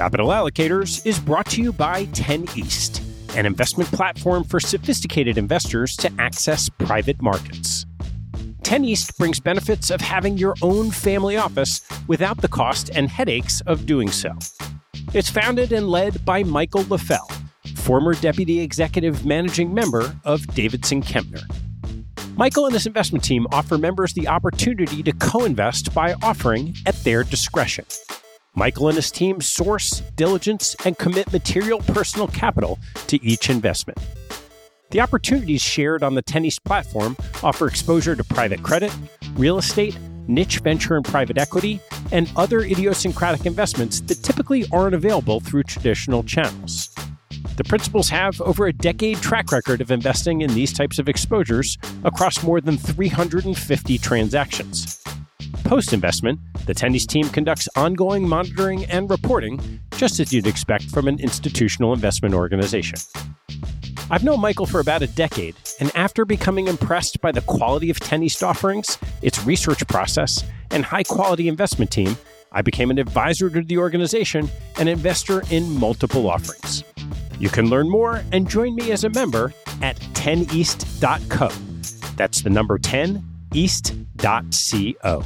Capital Allocators is brought to you by 10 East, an investment platform for sophisticated investors to access private markets. 10 East brings benefits of having your own family office without the cost and headaches of doing so. It's founded and led by Michael LaFell, former Deputy Executive Managing Member of Davidson Kempner. Michael and his investment team offer members the opportunity to co-invest by offering at their discretion. Michael and his team source, diligence, and commit material personal capital to each investment. The opportunities shared on the 10 East platform offer exposure to private credit, real estate, niche venture and private equity, and other idiosyncratic investments that typically aren't available through traditional channels. The principals have over a decade track record of investing in these types of exposures across more than 350 transactions. Post-investment, the 10 East team conducts ongoing monitoring and reporting, just as you'd expect from an institutional investment organization. I've known Michael for about a decade, and after becoming impressed by the quality of 10 East offerings, its research process, and high-quality investment team, I became an advisor to the organization and investor in multiple offerings. You can learn more and join me as a member at 10east.co. That's the number 10, east.co.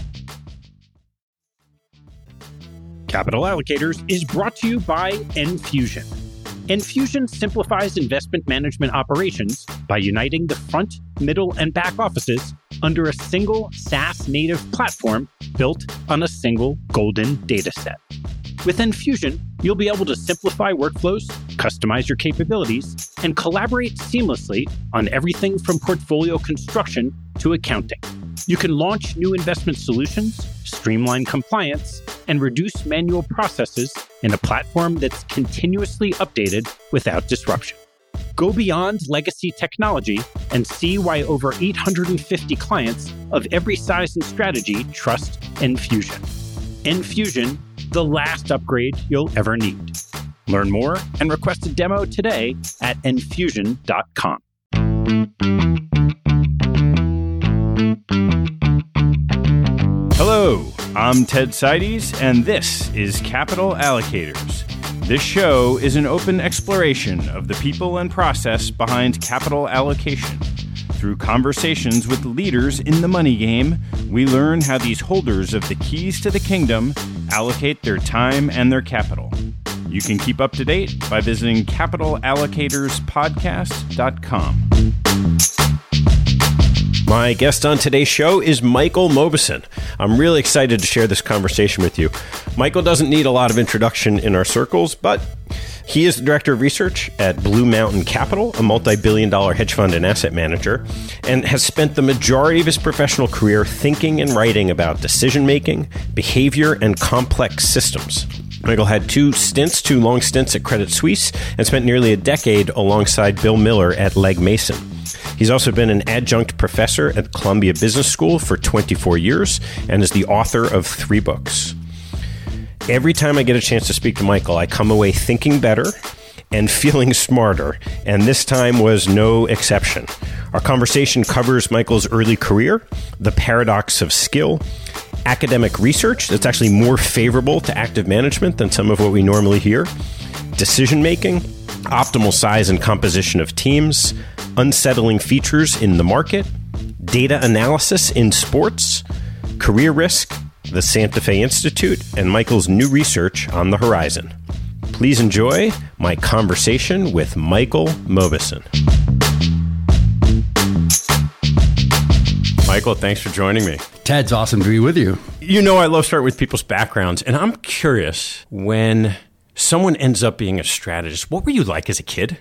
Capital Allocators is brought to you by Enfusion. Enfusion simplifies investment management operations by uniting the front, middle, and back offices under a single SaaS-native platform built on a single golden data set. With Enfusion, you'll be able to simplify workflows, customize your capabilities, and collaborate seamlessly on everything from portfolio construction to accounting. You can launch new investment solutions, streamline compliance, and reduce manual processes in a platform that's continuously updated without disruption. Go beyond legacy technology and see why over 850 clients of every size and strategy trust Enfusion. Enfusion, the last upgrade you'll ever need. Learn more and request a demo today at enfusion.com. Hello, I'm Ted Seides, and this is Capital Allocators. This show is an open exploration of the people and process behind capital allocation. Through conversations with leaders in the money game, we learn how these holders of the keys to the kingdom allocate their time and their capital. You can keep up to date by visiting capitalallocatorspodcast.com. My guest on today's show is Michael Mauboussin. I'm really excited to share this conversation with you. Michael doesn't need a lot of introduction in our circles, but he is the director of research at Blue Mountain Capital, a multi-billion-dollar hedge fund and asset manager, and has spent the majority of his professional career thinking and writing about decision-making, behavior, and complex systems. Michael had two long stints at Credit Suisse and spent nearly a decade alongside Bill Miller at Legg Mason. He's also been an adjunct professor at Columbia Business School for 24 years and is the author of 3 books. Every time I get a chance to speak to Michael, I come away thinking better and feeling smarter, and this time was no exception. Our conversation covers Michael's early career, the paradox of skill, academic research that's actually more favorable to active management than some of what we normally hear, decision-making, optimal size and composition of teams, unsettling features in the market, data analysis in sports, career risk, the Santa Fe Institute, and Michael's new research on the horizon. Please enjoy my conversation with Michael Mauboussin. Michael, thanks for joining me. Ted, it's awesome to be with you. You know, I love starting with people's backgrounds, and I'm curious, when someone ends up being a strategist, what were you like as a kid?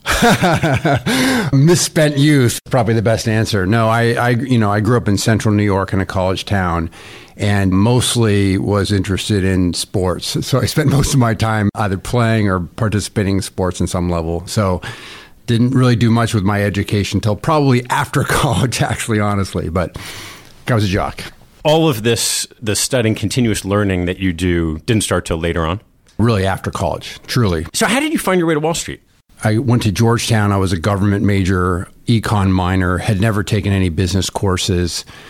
Misspent youth, probably the best answer. No, I grew up in central New York in a college town and mostly was interested in sports. So I spent most of my time either playing or participating in sports in some level. So didn't really do much with my education until probably after college, actually, honestly. But I was a jock. All of this, the studying, continuous learning that you do, didn't start till later on? Really after college, truly. So how did you find your way to Wall Street? I went to Georgetown. I was a government major, econ minor, had never taken any business courses.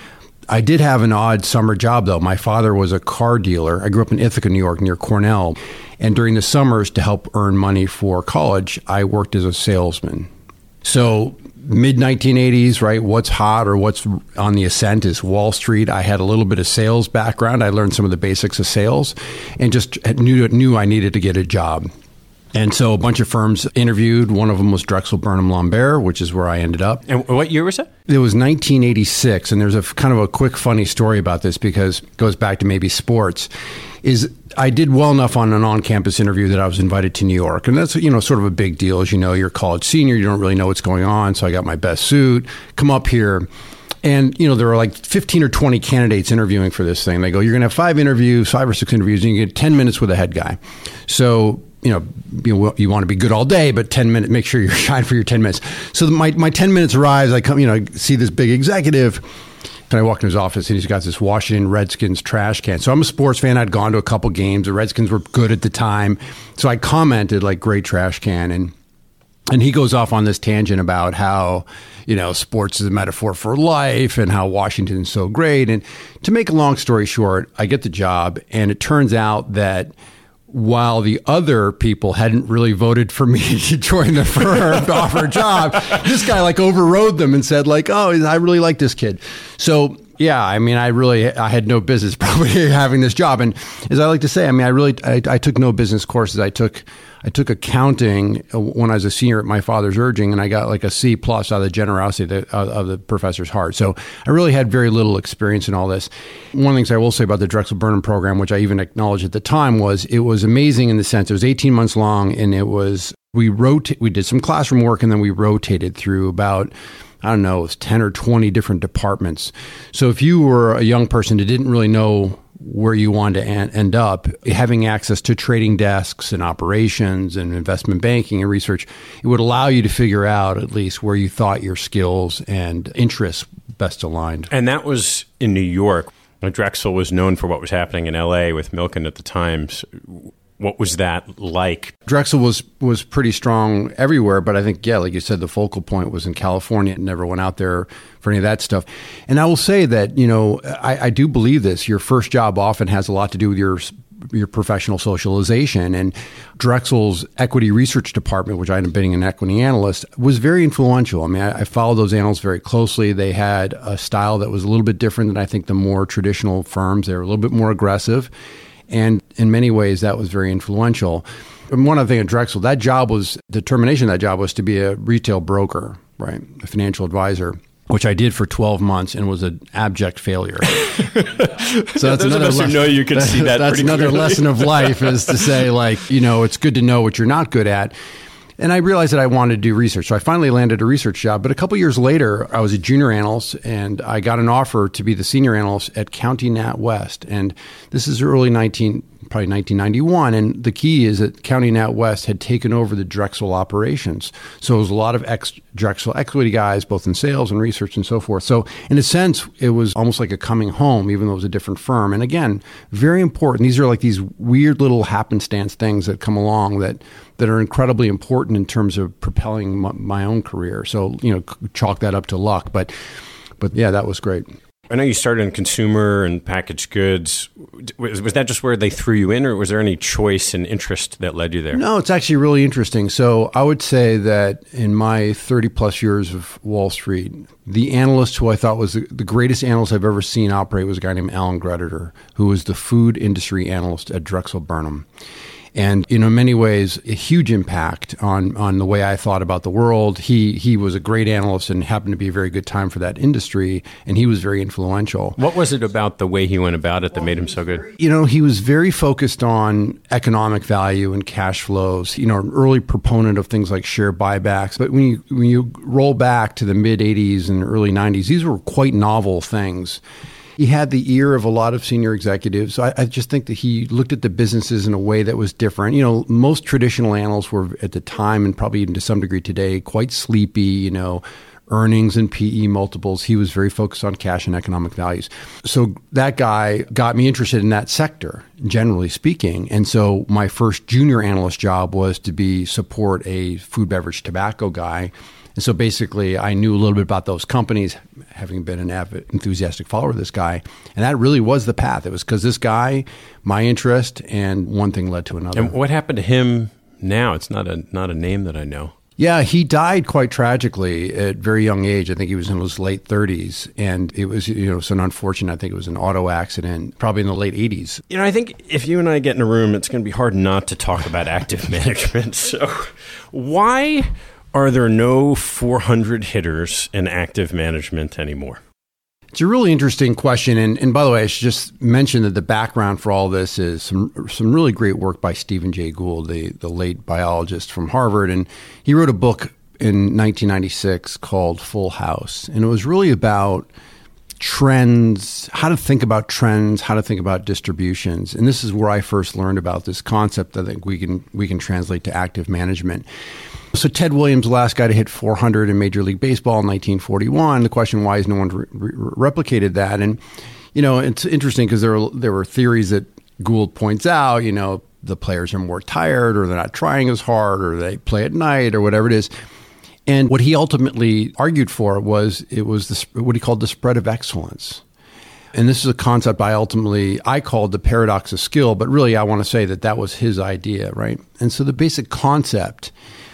I did have an odd summer job, though. My father was a car dealer. I grew up in Ithaca, New York, near Cornell. And during the summers, to help earn money for college, I worked as a salesman. So mid-1980s, right, what's hot or what's on the ascent is Wall Street. I had a little bit of sales background. I learned some of the basics of sales and just knew I needed to get a job. And so a bunch of firms interviewed. One of them was Drexel Burnham Lambert, which is where I ended up. And what year was that? It was 1986. And there's a kind of a quick, funny story about this because it goes back to maybe sports. Is I did well enough on an on-campus interview that I was invited to New York. And that's, sort of a big deal. As you know, you're a college senior. You don't really know what's going on. So I got my best suit, come up here. And, there were like 15 or 20 candidates interviewing for this thing. They go, you're going to have 5 or 6 interviews, and you get 10 minutes with a head guy. So, you want to be good all day, but 10 minutes, make sure you're shine for your 10 minutes. So my 10 minutes arrives. I come, I see this big executive. And I walk in his office, and he's got this Washington Redskins trash can. So I'm a sports fan. I'd gone to a couple games. The Redskins were good at the time. So I commented, like, great trash can. And he goes off on this tangent about how, sports is a metaphor for life and how Washington's so great. And to make a long story short, I get the job, and it turns out that while the other people hadn't really voted for me to join the firm to offer a job, this guy overrode them and said oh, I really like this kid. So yeah, I had no business probably having this job. And as I like to say, I took no business courses. I took accounting when I was a senior at my father's urging, and I got a C+ out of the generosity of the professor's heart. So I really had very little experience in all this. One of the things I will say about the Drexel Burnham program, which I even acknowledged at the time, was it was amazing in the sense it was 18 months long, and we did some classroom work, and then we rotated through about, I don't know, it was 10 or 20 different departments. So if you were a young person that didn't really know where you wanted to end up, having access to trading desks and operations and investment banking and research, it would allow you to figure out at least where you thought your skills and interests best aligned. And that was in New York. Drexel was known for what was happening in LA with Milken at the time. So what was that like? Drexel was pretty strong everywhere, but I think, like you said, the focal point was in California. It never went out there for any of that stuff. And I will say that, I do believe this. Your first job often has a lot to do with your professional socialization. And Drexel's equity research department, which I ended up being an equity analyst, was very influential. I followed those analysts very closely. They had a style that was a little bit different than I think the more traditional firms. They were a little bit more aggressive. And in many ways, that was very influential. And one other thing at Drexel, the determination of that job was to be a retail broker, right? A financial advisor, which I did for 12 months and was an abject failure. So that's another lesson. You can see that. That's another lesson of life, is to say, it's good to know what you're not good at. And I realized that I wanted to do research. So I finally landed a research job. But a couple years later, I was a junior analyst, and I got an offer to be the senior analyst at County NatWest. And this is probably 1991. And the key is that County NatWest had taken over the Drexel operations. So it was a lot of ex-Drexel equity guys, both in sales and research and so forth. So in a sense, it was almost like a coming home, even though it was a different firm. And again, very important. These are these weird little happenstance things that come along that are incredibly important in terms of propelling my own career. So, chalk that up to luck. But yeah, that was great. I know you started in consumer and packaged goods. Was that just where they threw you in, or was there any choice and interest that led you there? No, it's actually really interesting. So I would say that in my 30 plus years of Wall Street, the analyst who I thought was the greatest analyst I've ever seen operate was a guy named Alan Greditor, who was the food industry analyst at Drexel Burnham. And in many ways, a huge impact on the way I thought about the world. He was a great analyst and happened to be a very good time for that industry, and he was very influential. What was it about the way he went about it that made him so good? He was very focused on economic value and cash flows, an early proponent of things like share buybacks. But when you roll back to the mid-'80s and early '90s, these were quite novel things. He had the ear of a lot of senior executives. So I just think that he looked at the businesses in a way that was different. Most traditional analysts were at the time, and probably even to some degree today, quite sleepy, earnings and PE multiples. He was very focused on cash and economic values. So that guy got me interested in that sector, generally speaking. And so my first junior analyst job was to support a food, beverage, tobacco guy And so basically, I knew a little bit about those companies, having been an avid, enthusiastic follower of this guy. And that really was the path. It was because this guy, my interest, and one thing led to another. And what happened to him now? It's not a name that I know. Yeah, he died quite tragically at a very young age. I think he was in his late 30s. And it was, so unfortunate. I think it was an auto accident, probably in the late 80s. I think if you and I get in a room, it's going to be hard not to talk about active management. So why are there no 400 hitters in active management anymore? It's a really interesting question. And by the way, I should just mention that the background for all this is some really great work by Stephen Jay Gould, the late biologist from Harvard. And he wrote a book in 1996 called Full House. And it was really about trends, how to think about trends, how to think about distributions. And this is where I first learned about this concept that I think we can translate to active management. So Ted Williams, the last guy to hit 400 in Major League Baseball in 1941. The question, why has no one replicated that? And, it's interesting because there were theories that Gould points out, the players are more tired or they're not trying as hard or they play at night or whatever it is. And what he ultimately argued for was what he called the spread of excellence. And this is a concept I called the paradox of skill, but really I want to say that was his idea, right? And so the basic concept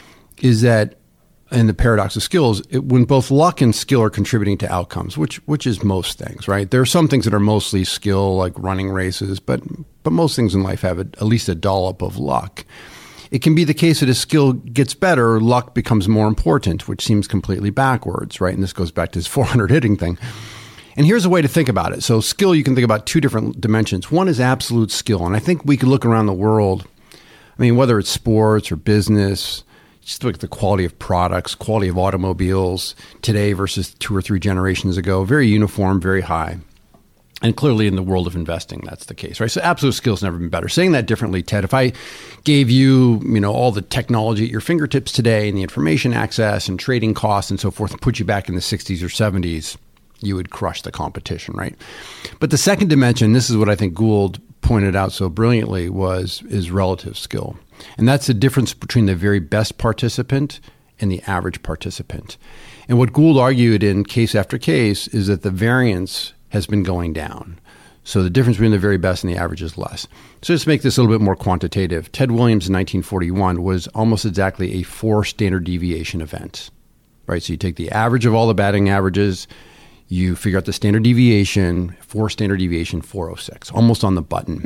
is that in the paradox of skills, when both luck and skill are contributing to outcomes, which is most things, right? There are some things that are mostly skill, like running races, but most things in life have at least a dollop of luck. It can be the case that as skill gets better, luck becomes more important, which seems completely backwards, right? And this goes back to his 400 hitting thing. And here's a way to think about it. So skill, you can think about two different dimensions. One is absolute skill. And I think we could look around the world, whether it's sports or business, just look at the quality of products, quality of automobiles today versus 2 or 3 generations ago, very uniform, very high. And clearly in the world of investing, that's the case, right? So absolute skill's never been better. Saying that differently, Ted, if I gave you, all the technology at your fingertips today and the information access and trading costs and so forth, and put you back in the 60s or 70s, you would crush the competition, right? But the second dimension, this is what I think Gould pointed out so brilliantly, is relative skill. And that's the difference between the very best participant and the average participant. And what Gould argued in case after case is that the variance has been going down. So the difference between the very best and the average is less. So let's make this a little bit more quantitative. Ted Williams in 1941 was almost exactly a 4 standard deviation event, right? So you take the average of all the batting averages, you figure out the standard deviation, 4 standard deviation, 406, almost on the button.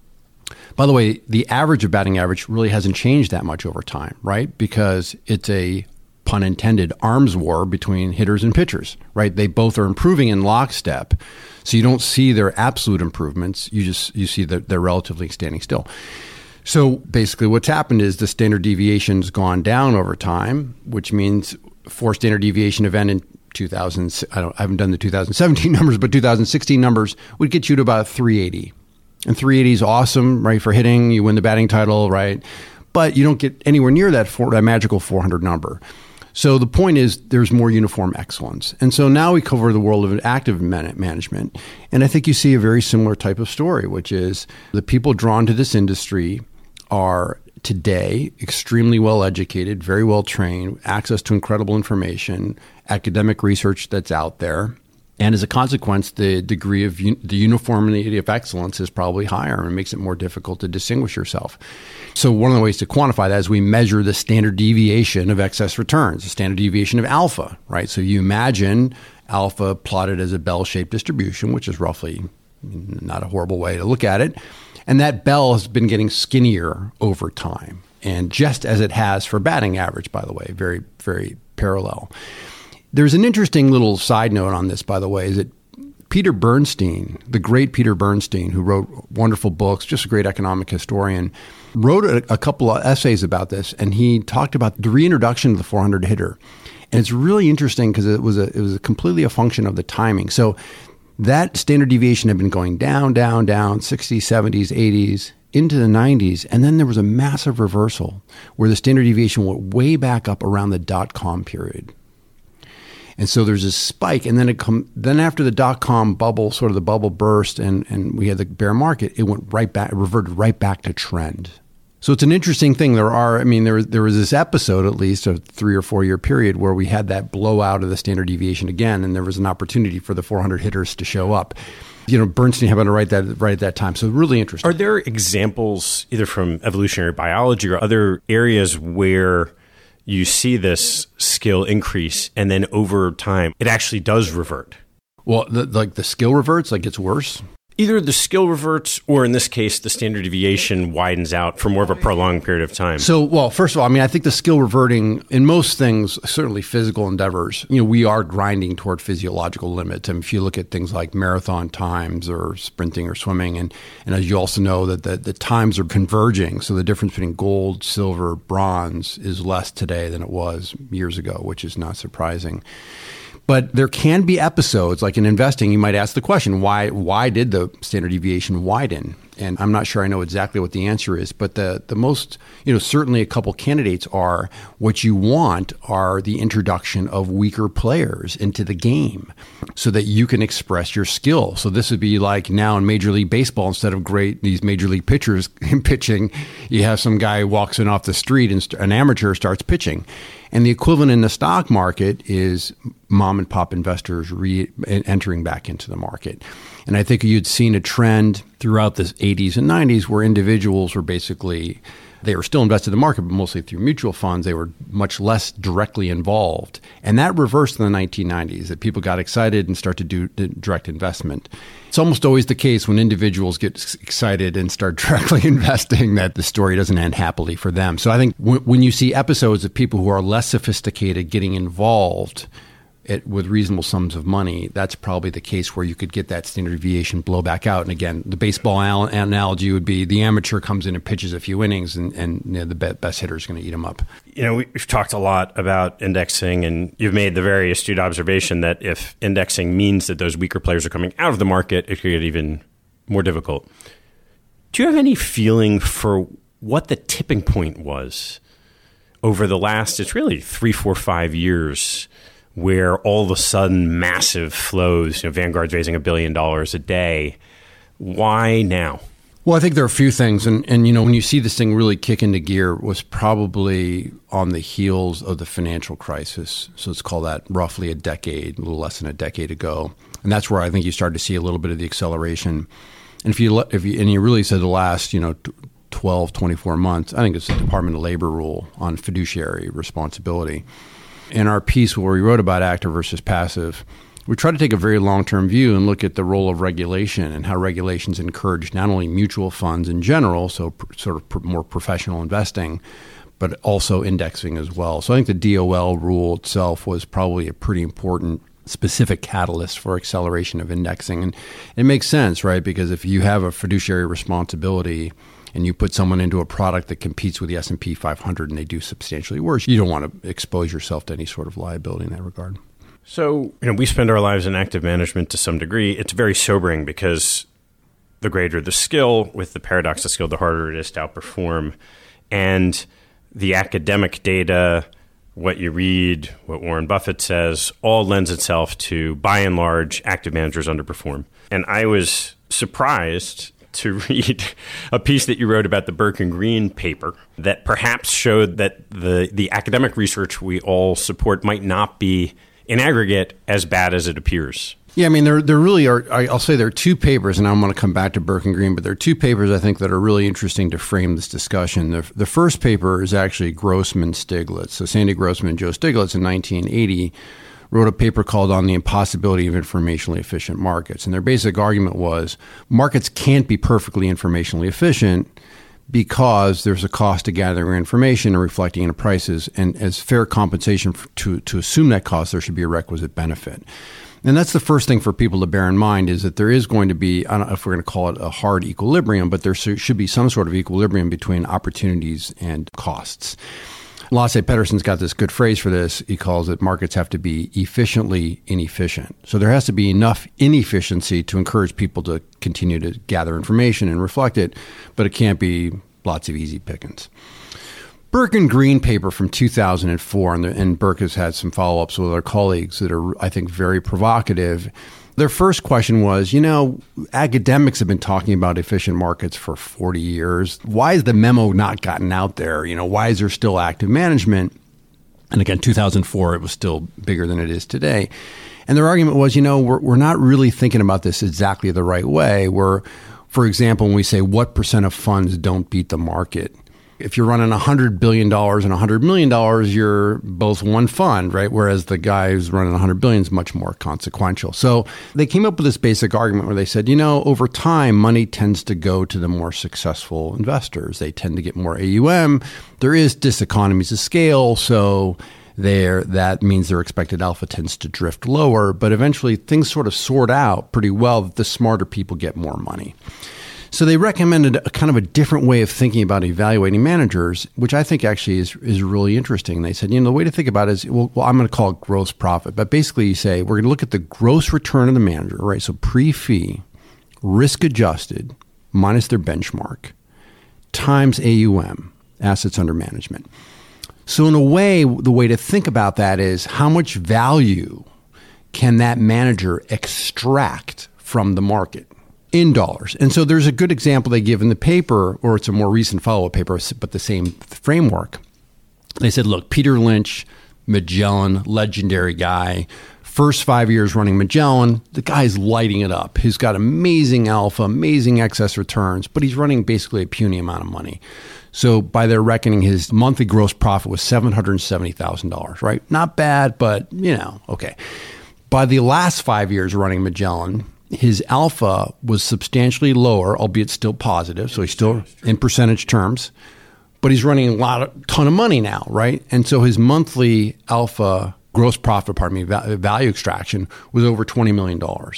By the way, the average of batting average really hasn't changed that much over time, right? Because it's a, pun intended, arms war between hitters and pitchers, right? They both are improving in lockstep. So you don't see their absolute improvements. You see that they're relatively standing still. So basically what's happened is the standard deviation's gone down over time, which means 4 standard deviation event in 2000, I haven't done the 2017 numbers, but 2016 numbers would get you to about 380. And 380 is awesome, right? For hitting, you win the batting title, right? But you don't get anywhere near that magical 400 number. So the point is there's more uniform excellence. And so now we cover the world of active management. And I think you see a very similar type of story, which is the people drawn to this industry are today extremely well educated, very well trained, access to incredible information, academic research that's out there. And as a consequence, the degree of the uniformity of excellence is probably higher and makes it more difficult to distinguish yourself. So one of the ways to quantify that is we measure the standard deviation of excess returns, the standard deviation of alpha, right? So you imagine alpha plotted as a bell-shaped distribution, which is roughly not a horrible way to look at it. And that bell has been getting skinnier over time. And just as it has for batting average, by the way, very, very parallel. There's an interesting little side note on this, by the way, is that Peter Bernstein, the great Peter Bernstein, who wrote wonderful books, just a great economic historian, wrote a couple of essays about this, and he talked about the reintroduction of the 400 hitter. And it's really interesting because it was completely a function of the timing. So that standard deviation had been going down, 60s, 70s, 80s, into the 90s, and then there was a massive reversal where the standard deviation went way back up around the dot-com period. And so there's a spike, and then after the dot-com bubble, sort of the bubble burst, and we had the bear market, it went right back, it reverted right back to trend. So it's an interesting thing. There was this episode, at least a 3 or 4 year period, where we had that blowout of the standard deviation again, and there was an opportunity for the 400 hitters to show up. Bernstein happened to write that right at that time. So really interesting. Are there examples either from evolutionary biology or other areas where you see this skill increase and then over time it actually does revert? Well, the skill reverts, like gets worse? Either the skill reverts or in this case, the standard deviation widens out for more of a prolonged period of time. So, well, first of all, I think the skill reverting in most things, certainly physical endeavors, we are grinding toward physiological limits. If you look at things like marathon times or sprinting or swimming, and as you also know that the times are converging. So the difference between gold, silver, bronze is less today than it was years ago, which is not surprising. But there can be episodes, like in investing, you might ask the question, why did the standard deviation widen? And I'm not sure I know exactly what the answer is, but the most, certainly a couple candidates are what you want are the introduction of weaker players into the game so that you can express your skill. So this would be like now in Major League Baseball, instead of these Major League pitchers pitching, you have some guy who walks in off the street and an amateur starts pitching. And the equivalent in the stock market is mom and pop investors entering back into the market. And I think you'd seen a trend throughout the 80s and 90s where individuals were basically, they were still invested in the market, but mostly through mutual funds. They were much less directly involved. And that reversed in the 1990s, that people got excited and start to do direct investment. It's almost always the case when individuals get excited and start directly investing that the story doesn't end happily for them. So I think when you see episodes of people who are less sophisticated getting involved with reasonable sums of money, that's probably the case where you could get that standard deviation blow back out. And again, the baseball analogy would be the amateur comes in and pitches a few innings and the best hitter is going to eat them up. We've talked a lot about indexing, and you've made the very astute observation that if indexing means that those weaker players are coming out of the market, it could get even more difficult. Do you have any feeling for what the tipping point was over the last, it's really 3, 4, 5 years, where all of a sudden massive flows, Vanguard's raising $1 billion a day. Why now? Well, I think there are a few things. And when you see this thing really kick into gear was probably on the heels of the financial crisis. So let's call that roughly a little less than a decade ago. And that's where I think you started to see a little bit of the acceleration. And if you really said the last, 12, 24 months, I think it's the Department of Labor rule on fiduciary responsibility. In our piece where we wrote about active versus passive, we try to take a very long-term view and look at the role of regulation and how regulations encourage not only mutual funds in general, so sort of more professional investing, but also indexing as well. So I think the DOL rule itself was probably a pretty important specific catalyst for acceleration of indexing. And it makes sense, right? Because if you have a fiduciary responsibility and you put someone into a product that competes with the S&P 500 and they do substantially worse, you don't want to expose yourself to any sort of liability in that regard. So, we spend our lives in active management to some degree. It's very sobering because the greater the skill, with the paradox of skill, the harder it is to outperform. And the academic data, what you read, what Warren Buffett says, all lends itself to, by and large, active managers underperform. And I was surprised to read a piece that you wrote about the Burke and Green paper that perhaps showed that the academic research we all support might not be, in aggregate, as bad as it appears. Yeah, there really are. I'll say there are two papers, and I'm going to come back to Burke and Green, but there are two papers I think that are really interesting to frame this discussion. The first paper is actually Grossman-Stiglitz. So Sandy Grossman and Joe Stiglitz in 1980 wrote a paper called On the Impossibility of Informationally Efficient Markets. And their basic argument was markets can't be perfectly informationally efficient because there's a cost to gathering information and reflecting into prices. And as fair compensation to assume that cost, there should be a requisite benefit. And that's the first thing for people to bear in mind is that there is going to be, I don't know if we're going to call it a hard equilibrium, but there should be some sort of equilibrium between opportunities and costs. Lasse Pettersson's got this good phrase for this. He calls it markets have to be efficiently inefficient. So there has to be enough inefficiency to encourage people to continue to gather information and reflect it, but it can't be lots of easy pickings. Burke and Green paper from 2004, and Burke has had some follow-ups with our colleagues that are, I think, very provocative, Their first question was, academics have been talking about efficient markets for 40 years. Why has the memo not gotten out there? Why is there still active management? And again, 2004, it was still bigger than it is today. And their argument was, we're not really thinking about this exactly the right way. For example, when we say what percent of funds don't beat the market, if you're running $100 billion and $100 million, you're both one fund, right? Whereas the guy who's running $100 billion is much more consequential. So they came up with this basic argument where they said, over time, money tends to go to the more successful investors. They tend to get more AUM. There is diseconomies of scale, so that means their expected alpha tends to drift lower. But eventually, things sort of sort out pretty well that the smarter people get more money. So they recommended a kind of a different way of thinking about evaluating managers, which I think actually is really interesting. They said, the way to think about it is, well, I'm going to call it gross profit. But basically you say, we're going to look at the gross return of the manager, right? So pre-fee, risk adjusted, minus their benchmark, times AUM, assets under management. So in a way, the way to think about that is how much value can that manager extract from the market? In dollars. And so there's a good example they give in the paper, or it's a more recent follow-up paper, but the same framework. They said, look, Peter Lynch, Magellan, legendary guy, first 5 years running Magellan, the guy's lighting it up. He's got amazing alpha, amazing excess returns, but he's running basically a puny amount of money. So by their reckoning, his monthly gross profit was $770,000, right? Not bad, but, okay. By the last 5 years running Magellan, his alpha was substantially lower, albeit still positive. So he's still in percentage terms, but he's running a ton of money now, right? And so his monthly alpha gross profit, value extraction was over $20 million,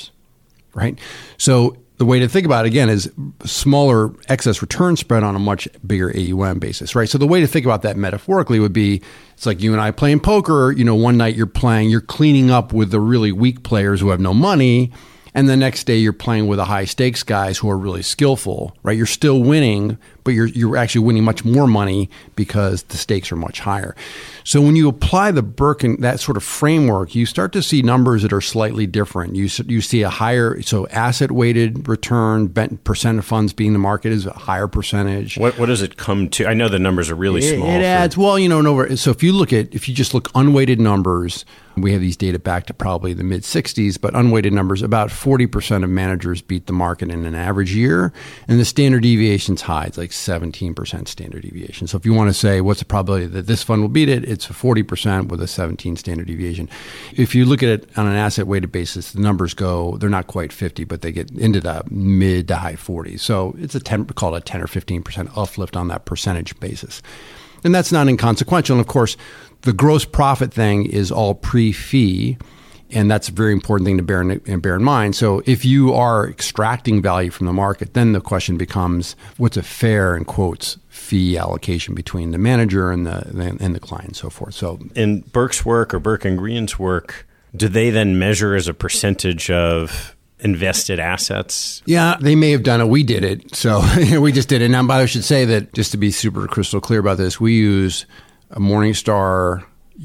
right? So the way to think about it, again, is smaller excess return spread on a much bigger AUM basis, right? So the way to think about that metaphorically would be, it's like you and I playing poker. One night you're cleaning up with the really weak players who have no money. And the next day you're playing with the high stakes guys who are really skillful, right? You're still winning, but you're actually winning much more money because the stakes are much higher. So when you apply the Birkin, that sort of framework, you start to see numbers that are slightly different. You see a higher, so asset weighted return, percent of funds being the market is a higher percentage. What does it come to? I know the numbers are really small. It adds, so if you just look unweighted numbers, we have these data back to probably the mid 60s, but unweighted numbers, about 40% of managers beat the market in an average year. And the standard deviation's high. It's like 17% standard deviation. So if you want to say what's the probability that this fund will beat it, it's a 40% with a 17 standard deviation. If you look at it on an asset weighted basis, the numbers they're not quite 50, but they get into the mid to high 40s. So it's call it a 10 or 15% uplift on that percentage basis. And that's not inconsequential. And of course, the gross profit thing is all pre-fee, and that's a very important thing to bear in mind. So if you are extracting value from the market, then the question becomes, what's a fair, in quotes, fee allocation between the manager and the client and so forth. So in Burke's work or Burke and Green's work, do they then measure as a percentage of invested assets? Yeah, they may have done it. We did it. So we just did it. Now, but I should say that just to be super crystal clear about this, we use a Morningstar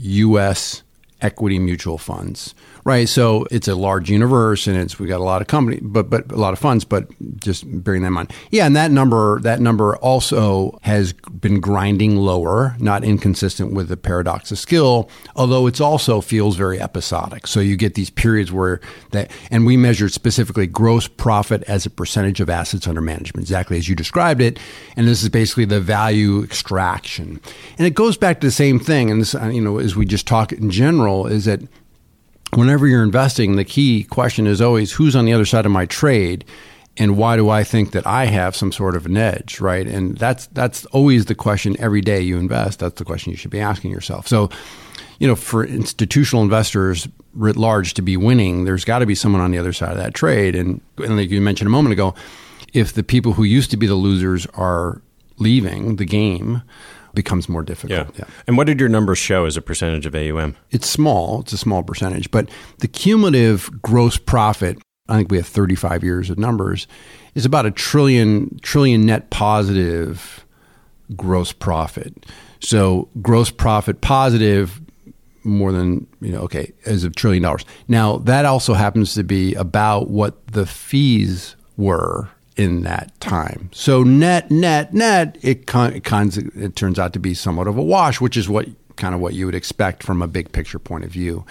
U.S. equity mutual funds, right? So it's a large universe, and we got a lot of companies, but a lot of funds. But just bearing that in mind, yeah. And that number also has been grinding lower, not inconsistent with the paradox of skill. Although it also feels very episodic. So you get these periods where and we measured specifically gross profit as a percentage of assets under management, exactly as you described it. And this is basically the value extraction, and it goes back to the same thing. And this, as we just talk in general, is that whenever you're investing, the key question is always who's on the other side of my trade, and why do I think that I have some sort of an edge, right? And that's always the question every day you invest. That's the question you should be asking yourself. So, for institutional investors writ large to be winning, there's got to be someone on the other side of that trade. And like you mentioned a moment ago, if the people who used to be the losers are leaving the game, becomes more difficult. Yeah. And what did your numbers show as a percentage of AUM? It's small. It's a small percentage. But the cumulative gross profit, I think we have 35 years of numbers, is about a trillion net positive gross profit. So gross profit positive more than, as of $1 trillion. Now, that also happens to be about what the fees were in that time. So net, it turns out to be somewhat of a wash, which is what you would expect from a big picture point of view.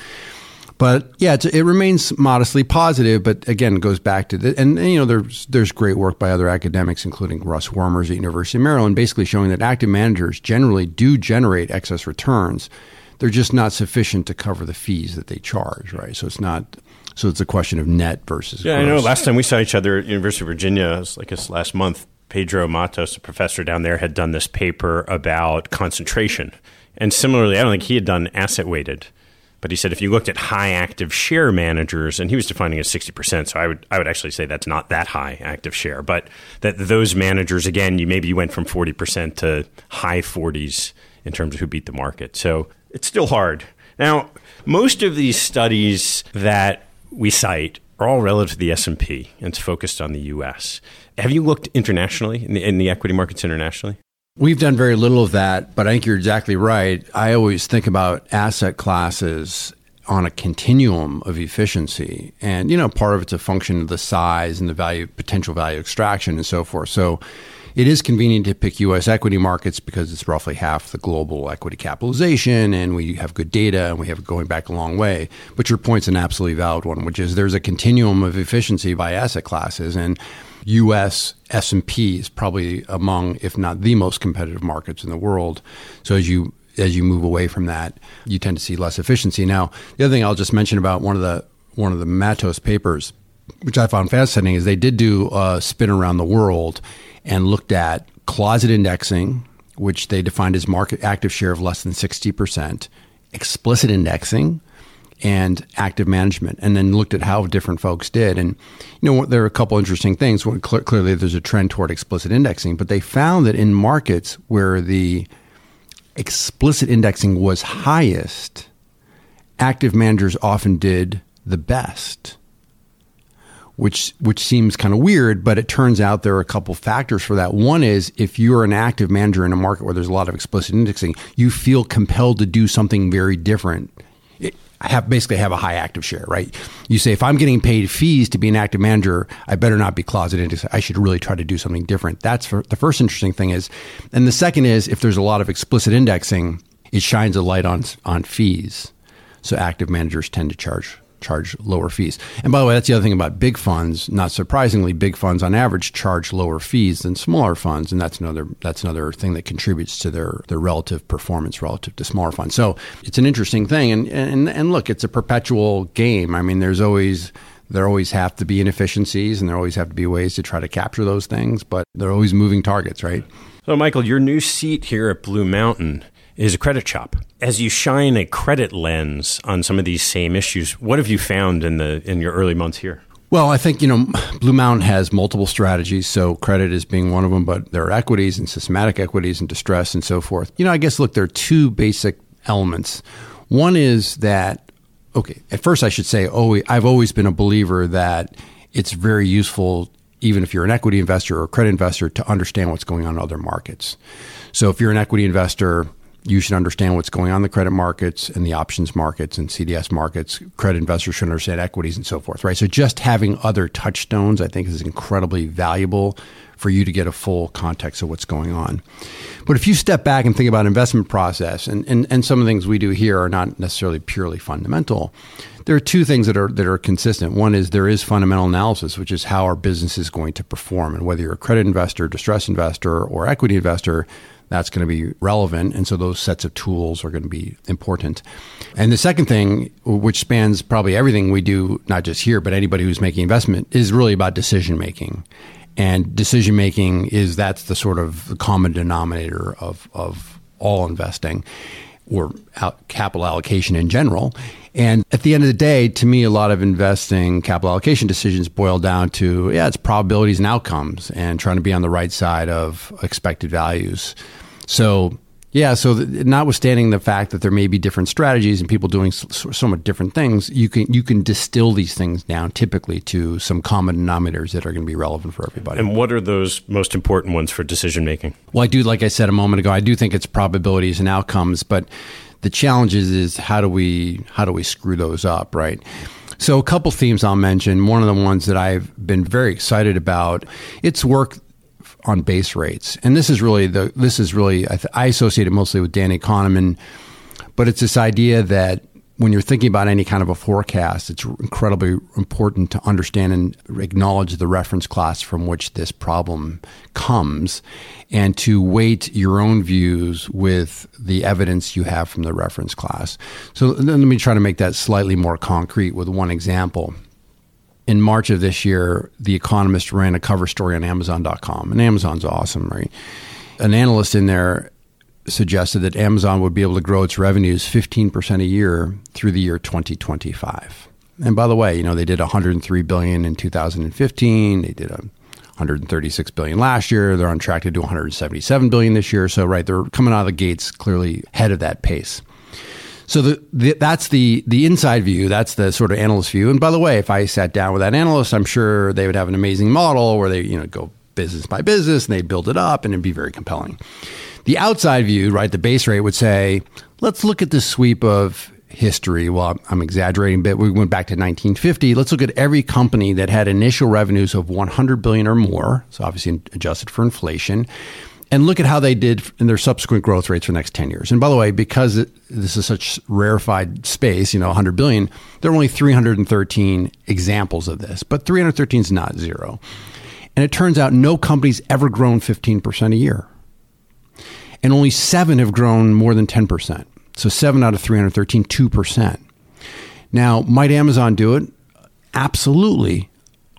But yeah, it remains modestly positive. But again, it goes back to there's great work by other academics, including Russ Wormers at University of Maryland, basically showing that active managers generally do generate excess returns. They're just not sufficient to cover the fees that they charge, right? So it's a question of net versus gross. I know. Last time we saw each other at University of Virginia, it was like this last month, Pedro Matos, a professor down there, had done this paper about concentration. And similarly, I don't think he had done asset weighted. But he said if you looked at high active share managers, and he was defining it as 60%, so I would actually say that's not that high active share, but that those managers, again, you went from 40% to high 40s in terms of who beat the market. So it's still hard. Now, most of these studies that we cite are all relative to the S&P, and it's focused on the U.S. Have you looked internationally, in the equity markets internationally? We've done very little of that, but I think you're exactly right. I always think about asset classes on a continuum of efficiency. And, part of it's a function of the size and the potential value extraction and so forth. So it is convenient to pick U.S. equity markets because it's roughly half the global equity capitalization, and we have good data, and we have it going back a long way. But your point's an absolutely valid one, which is there's a continuum of efficiency by asset classes, and U.S. S&P is probably among, if not the most competitive markets in the world. So as you move away from that, you tend to see less efficiency. Now, the other thing I'll just mention about one of the Matos papers, which I found fascinating, is they did do a spin around the world and looked at closet indexing, which they defined as market active share of less than 60%, explicit indexing, and active management, and then looked at how different folks did. And, there are a couple interesting things. Clearly, there's a trend toward explicit indexing, but they found that in markets where the explicit indexing was highest, active managers often did the best, which seems kind of weird, but it turns out there are a couple factors for that. One is if you're an active manager in a market where there's a lot of explicit indexing, you feel compelled to do something very different. Basically have a high active share, right? You say, if I'm getting paid fees to be an active manager, I better not be closet index. I should really try to do something different. That's the first interesting thing is. And the second is, if there's a lot of explicit indexing, it shines a light on fees. So active managers tend to charge lower fees. And by the way, that's the other thing about big funds. Not surprisingly, big funds on average charge lower fees than smaller funds, and that's another thing that contributes to their relative performance relative to smaller funds. So it's an interesting thing, and look, it's a perpetual game. I mean, there always have to be inefficiencies, and there always have to be ways to try to capture those things, but they're always moving targets, right? So, Michael, your new seat here at Blue Mountain is a credit shop. As you shine a credit lens on some of these same issues, what have you found in your early months here? Well, I think, Blue Mountain has multiple strategies, so credit is being one of them, but there are equities and systematic equities and distress and so forth. I guess, look, there are two basic elements. One is that, at first I should say, I've always been a believer that it's very useful, even if you're an equity investor or a credit investor, to understand what's going on in other markets. So if you're an equity investor, you should understand what's going on in the credit markets and the options markets and CDS markets. Credit investors should understand equities and so forth, right? So just having other touchstones, I think, is incredibly valuable for you to get a full context of what's going on. But if you step back and think about investment process, and some of the things we do here are not necessarily purely fundamental, there are two things that are consistent. One is there is fundamental analysis, which is how our business is going to perform. And whether you're a credit investor, distress investor, or equity investor, that's going to be relevant. And so those sets of tools are going to be important. And the second thing, which spans probably everything we do, not just here, but anybody who's making investment, is really about decision making. And decision making that's the sort of common denominator of all investing or capital allocation in general. And at the end of the day, to me, a lot of investing capital allocation decisions boil down to, it's probabilities and outcomes and trying to be on the right side of expected values. So notwithstanding the fact that there may be different strategies and people doing somewhat different things, you can distill these things down typically to some common denominators that are going to be relevant for everybody. And what are those most important ones for decision making? Well, like I said a moment ago, I do think it's probabilities and outcomes, but The challenge is how do we screw those up, right? So a couple themes I'll mention. One of the ones that I've been very excited about, it's work on base rates. And this is really I associate it mostly with Danny Kahneman, but it's this idea that when you're thinking about any kind of a forecast, it's incredibly important to understand and acknowledge the reference class from which this problem comes, and to weight your own views with the evidence you have from the reference class. So let me try to make that slightly more concrete with one example. In March of this year, The Economist ran a cover story on Amazon.com, and Amazon's awesome, right? An analyst in there suggested that Amazon would be able to grow its revenues 15% a year through the year 2025. And by the way, they did $103 billion in 2015. They did $136 billion last year. They're on track to do $177 billion this year. So, right, they're coming out of the gates clearly ahead of that pace. So that's the inside view. That's the sort of analyst view. And by the way, if I sat down with that analyst, I'm sure they would have an amazing model where they go business by business and they build it up, and it'd be very compelling. The outside view, right, the base rate would say, let's look at the sweep of history. Well, I'm exaggerating a bit. We went back to 1950. Let's look at every company that had initial revenues of $100 billion or more, so obviously adjusted for inflation, and look at how they did in their subsequent growth rates for the next 10 years. And by the way, because this is such rarefied space, $100 billion, there are only 313 examples of this, but 313 is not zero. And it turns out no company's ever grown 15% a year. And only 7 have grown more than 10%. So 7 out of 313, 2%. Now, might Amazon do it? Absolutely.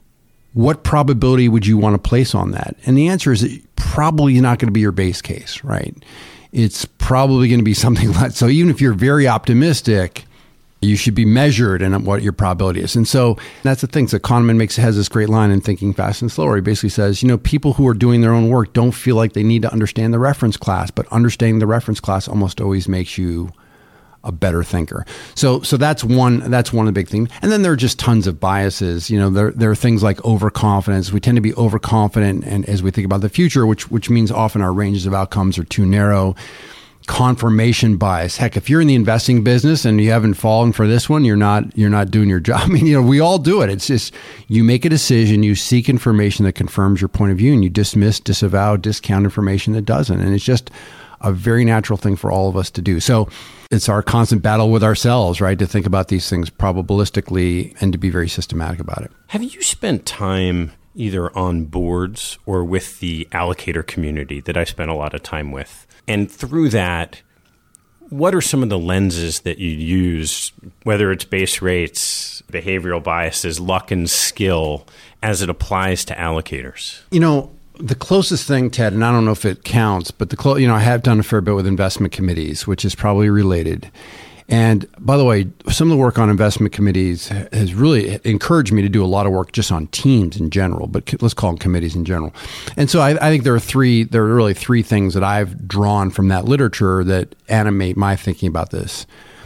What probability would you want to place on that? And the answer is probably not going to be your base case, right? It's probably going to be something like, so even if you're very optimistic, you should be measured in what your probability is. And so that's the thing. So Kahneman has this great line in Thinking Fast and Slow, where he basically says, people who are doing their own work don't feel like they need to understand the reference class, but understanding the reference class almost always makes you a better thinker. So that's one of the big things. And then there are just tons of biases. There are things like overconfidence. We tend to be overconfident, and as we think about the future, which means often our ranges of outcomes are too narrow. Confirmation bias. Heck, if you're in the investing business and you haven't fallen for this one, you're not doing your job. I mean, we all do it. It's just, you make a decision, you seek information that confirms your point of view, and you dismiss, disavow, discount information that doesn't. And it's just a very natural thing for all of us to do. So it's our constant battle with ourselves, right? To think about these things probabilistically and to be very systematic about it. Have you spent time either on boards or with the allocator community that I spent a lot of time with? And through that, what are some of the lenses that you use, whether it's base rates, behavioral biases, luck and skill, as it applies to allocators? The closest thing, Ted, and I don't know if it counts, but I have done a fair bit with investment committees, which is probably related. And by the way, some of the work on investment committees has really encouraged me to do a lot of work just on teams in general, but let's call them committees in general. And so I think there are really three things that I've drawn from that literature that animate my thinking about this.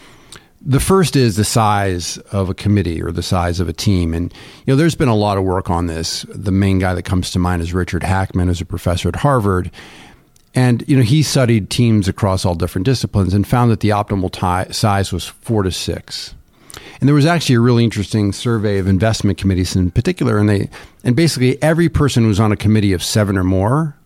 The first is the size of a committee or the size of a team. And, there's been a lot of work on this. The main guy that comes to mind is Richard Hackman, who's a professor at Harvard. And, he studied teams across all different disciplines and found that the optimal size was 4 to 6. And there was actually a really interesting survey of investment committees in particular. And basically every person who's on a committee of 7 or more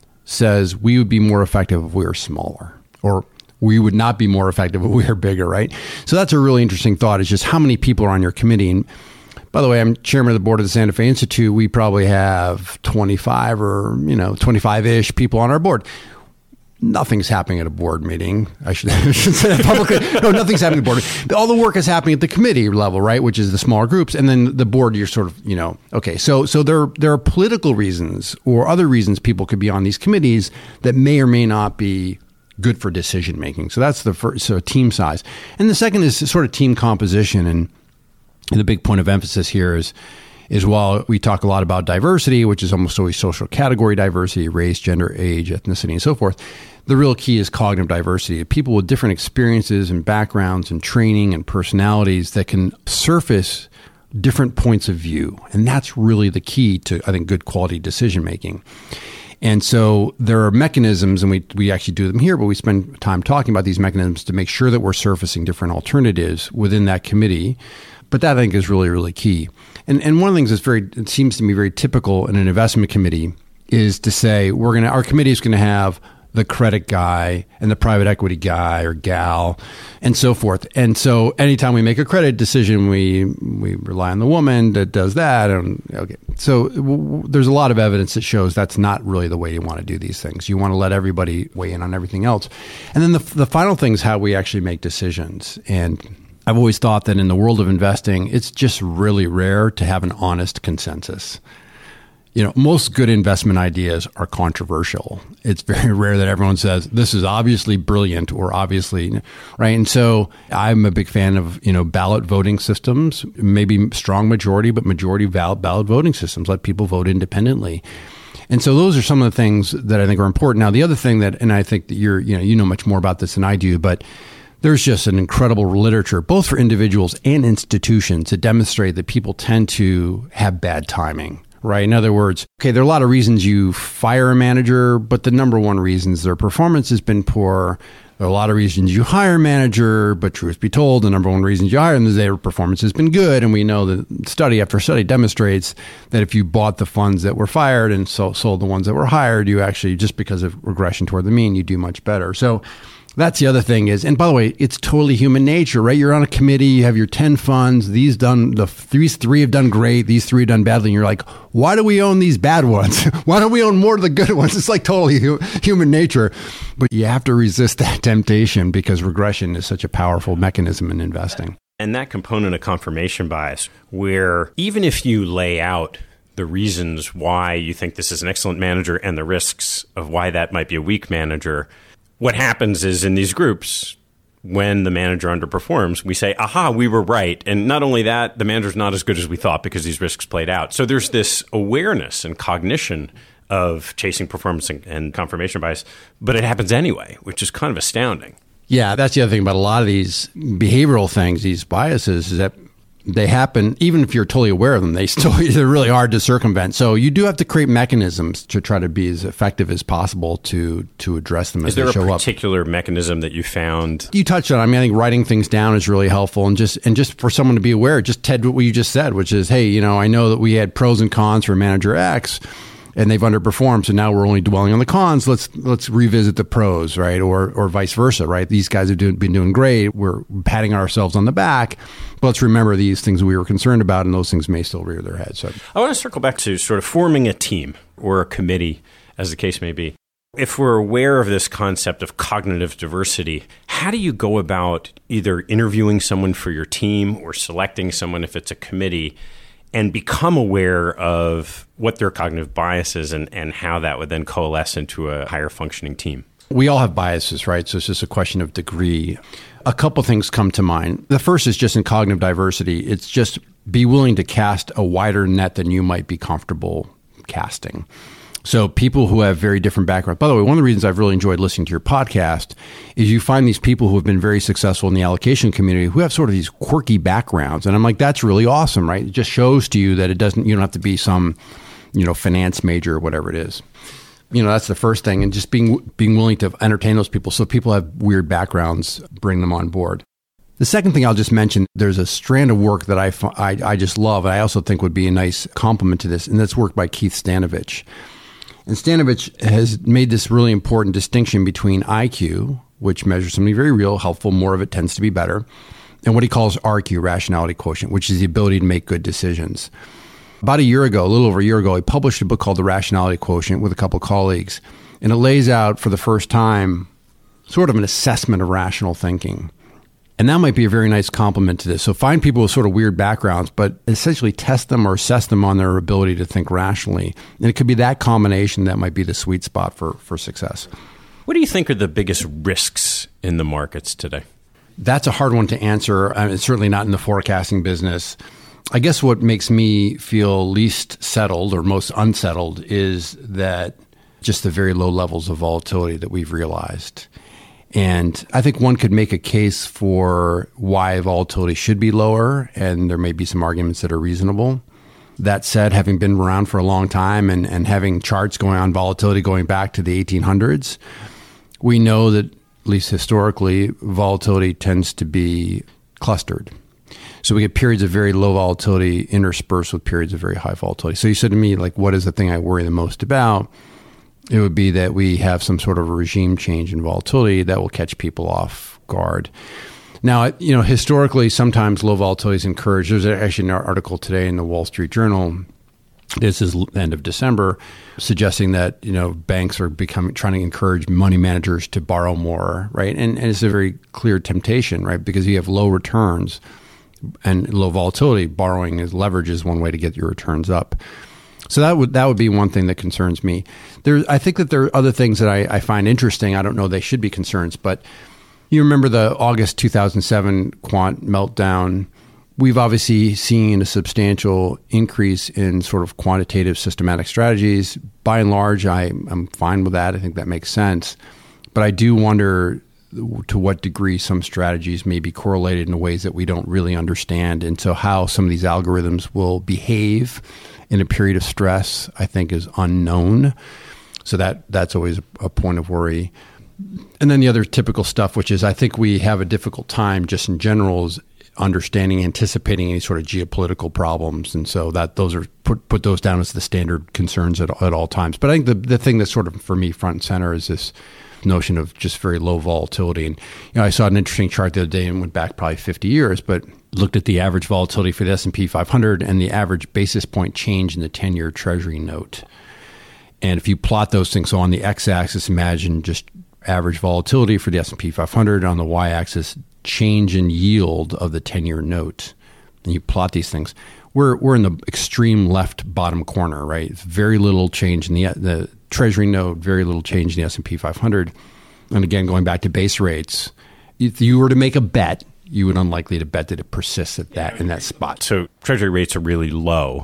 says we would be more effective if we were smaller, or we would not be more effective if we were bigger, right? So that's a really interesting thought, is just how many people are on your committee. And by the way, I'm chairman of the board of the Santa Fe Institute. We probably have 25 or, 25-ish people on our board. Nothing's happening at a board meeting. I should say that publicly. No, nothing's happening at a board meeting. All the work is happening at the committee level, right? Which is the smaller groups. And then the board, you're sort of, okay. So there are political reasons or other reasons people could be on these committees that may or may not be good for decision making. So that's the first, so team size. And the second is sort of team composition. And the big point of emphasis here is while we talk a lot about diversity, which is almost always social category diversity, race, gender, age, ethnicity, and so forth, the real key is cognitive diversity. People with different experiences and backgrounds and training and personalities that can surface different points of view. And that's really the key to, I think, good quality decision making. And so there are mechanisms, and we actually do them here, but we spend time talking about these mechanisms to make sure that we're surfacing different alternatives within that committee. But that, I think, is really, really key. And one of the things it seems to me very typical in an investment committee is to say, our committee is going to have the credit guy and the private equity guy or gal and so forth. And so anytime we make a credit decision, we rely on the woman that does that. So there's a lot of evidence that shows that's not really the way you want to do these things. You want to let everybody weigh in on everything else. And then the final thing is how we actually make decisions. And I've always thought that in the world of investing, it's just really rare to have an honest consensus. Most good investment ideas are controversial. It's very rare that everyone says, this is obviously brilliant or obviously, right? And so I'm a big fan of, ballot voting systems, maybe strong majority, but majority ballot voting systems. Let people vote independently. And so those are some of the things that I think are important. Now, the other thing and I think that you know much more about this than I do, but there's just an incredible literature, both for individuals and institutions, that demonstrate that people tend to have bad timing. Right. In other words, there are a lot of reasons you fire a manager, but the number one reason is their performance has been poor. There are a lot of reasons you hire a manager, but truth be told, the number one reason you hire them is their performance has been good. And we know that study after study demonstrates that if you bought the funds that were fired and sold the ones that were hired, you actually, just because of regression toward the mean, you do much better. So that's the other thing is, and by the way, it's totally human nature, right? You're on a committee, you have your 10 funds, these three have done great, these three have done badly, and you're like, why do we own these bad ones? Why don't we own more of the good ones? It's like totally human nature. But you have to resist that temptation because regression is such a powerful mechanism in investing. And that component of confirmation bias, where even if you lay out the reasons why you think this is an excellent manager and the risks of why that might be a weak manager, what happens is in these groups, when the manager underperforms, we say, aha, we were right. And not only that, the manager's not as good as we thought because these risks played out. So there's this awareness and cognition of chasing performance and confirmation bias, but it happens anyway, which is kind of astounding. Yeah, that's the other thing about a lot of these behavioral things, these biases, is that they happen, even if you're totally aware of them, they're really hard to circumvent. So you do have to create mechanisms to try to be as effective as possible to address them as they show up. Is there a particular mechanism that you found? You touched on it. I think writing things down is really helpful. And just for someone to be aware, just Ted, what you just said, which is, hey, I know that we had pros and cons for manager X, and they've underperformed. So now we're only dwelling on the cons. Let's revisit the pros, right? Or vice versa, right? These guys have been doing great. We're patting ourselves on the back. But let's remember these things we were concerned about, and those things may still rear their head. So I want to circle back to sort of forming a team or a committee, as the case may be. If we're aware of this concept of cognitive diversity, how do you go about either interviewing someone for your team or selecting someone if it's a committee, and become aware of what their cognitive bias is and how that would then coalesce into a higher functioning team? We all have biases, right? So it's just a question of degree. A couple things come to mind. The first is just in cognitive diversity. It's just be willing to cast a wider net than you might be comfortable casting. So people who have very different backgrounds. By the way, one of the reasons I've really enjoyed listening to your podcast is you find these people who have been very successful in the allocation community who have sort of these quirky backgrounds. And I'm like, that's really awesome, right? It just shows to you that you don't have to be some, finance major or whatever it is. That's the first thing. And just being willing to entertain those people. So people have weird backgrounds, bring them on board. The second thing I'll just mention, there's a strand of work that I just love, and I also think would be a nice complement to this, and that's work by Keith Stanovich. And Stanovich has made this really important distinction between IQ, which measures something very real, helpful, more of it tends to be better, and what he calls RQ, rationality quotient, which is the ability to make good decisions. About a little over a year ago, he published a book called The Rationality Quotient with a couple colleagues, and it lays out for the first time sort of an assessment of rational thinking. And that might be a very nice complement to this. So find people with sort of weird backgrounds, but essentially test them or assess them on their ability to think rationally. And it could be that combination that might be the sweet spot for success. What do you think are the biggest risks in the markets today? That's a hard one to answer. It's certainly not in the forecasting business. I guess what makes me feel least settled or most unsettled is that just the very low levels of volatility that we've realized. And I think one could make a case for why volatility should be lower, and there may be some arguments that are reasonable. That said, having been around for a long time and having charts going on volatility going back to the 1800s, we know that, at least historically, volatility tends to be clustered. So we get periods of very low volatility interspersed with periods of very high volatility. So you said to me, like, what is the thing I worry the most about? It would be that we have some sort of a regime change in volatility that will catch people off guard. Now, historically, sometimes low volatility is encouraged. There's actually an article today in the Wall Street Journal. This is end of December, suggesting that banks are trying to encourage money managers to borrow more, right? And it's a very clear temptation, right? Because you have low returns and low volatility. Borrowing as leverage is one way to get your returns up. So that would be one thing that concerns me. I think that there are other things that I find interesting. I don't know they should be concerns, but you remember the August 2007 quant meltdown. We've obviously seen a substantial increase in sort of quantitative systematic strategies. By and large, I'm fine with that. I think that makes sense. But I do wonder to what degree some strategies may be correlated in ways that we don't really understand. And so how some of these algorithms will behave in a period of stress, I think, is unknown. So that's always a point of worry. And then the other typical stuff, which is I think we have a difficult time just in general is understanding, anticipating any sort of geopolitical problems. And so that those are put those down as the standard concerns at all times. But I think the thing that's sort of, for me, front and center is this notion of just very low volatility. And I saw an interesting chart the other day and went back probably 50 years, but looked at the average volatility for the S&P 500 and the average basis point change in the 10-year Treasury note. And if you plot those things, so on the x-axis, imagine just average volatility for the S&P 500, on the y-axis, change in yield of the 10-year note. And you plot these things. We're in the extreme left bottom corner, right? Very little change in the Treasury note, very little change in the S&P 500. And again, going back to base rates, if you were to make a bet, you would unlikely to bet that it persists at in that spot. So Treasury rates are really low.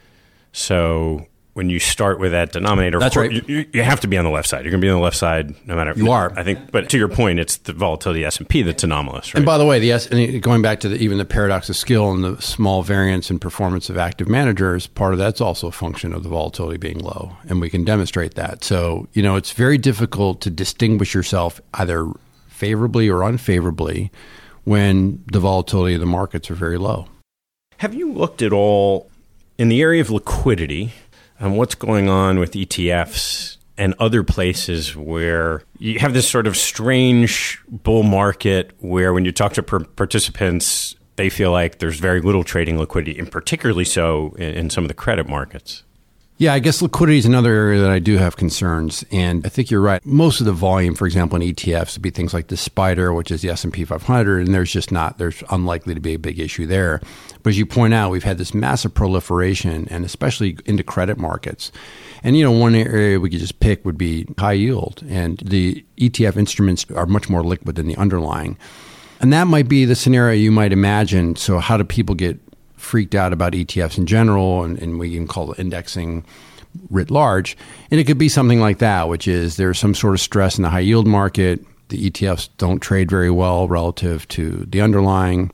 So when you start with that denominator, that's right. You have to be on the left side. You're going to be on the left side no matter. You are. I think, but to your point, it's the volatility S&P that's anomalous, right? And by the way, going back to even the paradox of skill and the small variance in performance of active managers, part of that's also a function of the volatility being low, and we can demonstrate that. So it's very difficult to distinguish yourself either favorably or unfavorably when the volatility of the markets are very low. Have you looked at all in the area of liquidity? What's going on with ETFs and other places where you have this sort of strange bull market where when you talk to participants, they feel like there's very little trading liquidity, and particularly so in some of the credit markets? Yeah, I guess liquidity is another area that I do have concerns. And I think you're right. Most of the volume, for example, in ETFs would be things like the SPDR, which is the S&P 500, and there's unlikely to be a big issue there. But as you point out, we've had this massive proliferation, and especially into credit markets. And, one area we could just pick would be high yield. And the ETF instruments are much more liquid than the underlying. And that might be the scenario you might imagine. So how do people get freaked out about ETFs in general, and we can call it indexing writ large? And it could be something like that, which is there's some sort of stress in the high yield market. The ETFs don't trade very well relative to the underlying.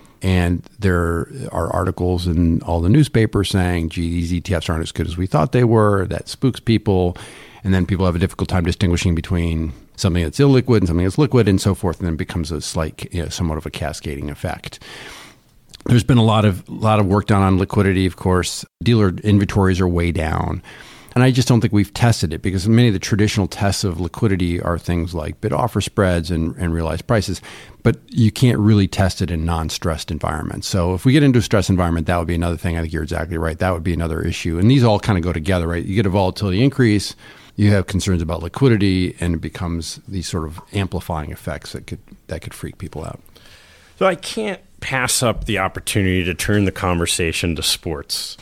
And there are articles in all the newspapers saying, gee, these ETFs aren't as good as we thought they were. That spooks people. And then people have a difficult time distinguishing between something that's illiquid and something that's liquid and so forth. And then it becomes a slight, somewhat of a cascading effect. There's been a lot of work done on liquidity, of course. Dealer inventories are way down. And I just don't think we've tested it because many of the traditional tests of liquidity are things like bid-offer spreads and realized prices. But you can't really test it in non-stressed environments. So if we get into a stress environment, that would be another thing. I think you're exactly right. That would be another issue. And these all kind of go together, right? You get a volatility increase, you have concerns about liquidity, and it becomes these sort of amplifying effects that could freak people out. So I can't pass up the opportunity to turn the conversation to sports.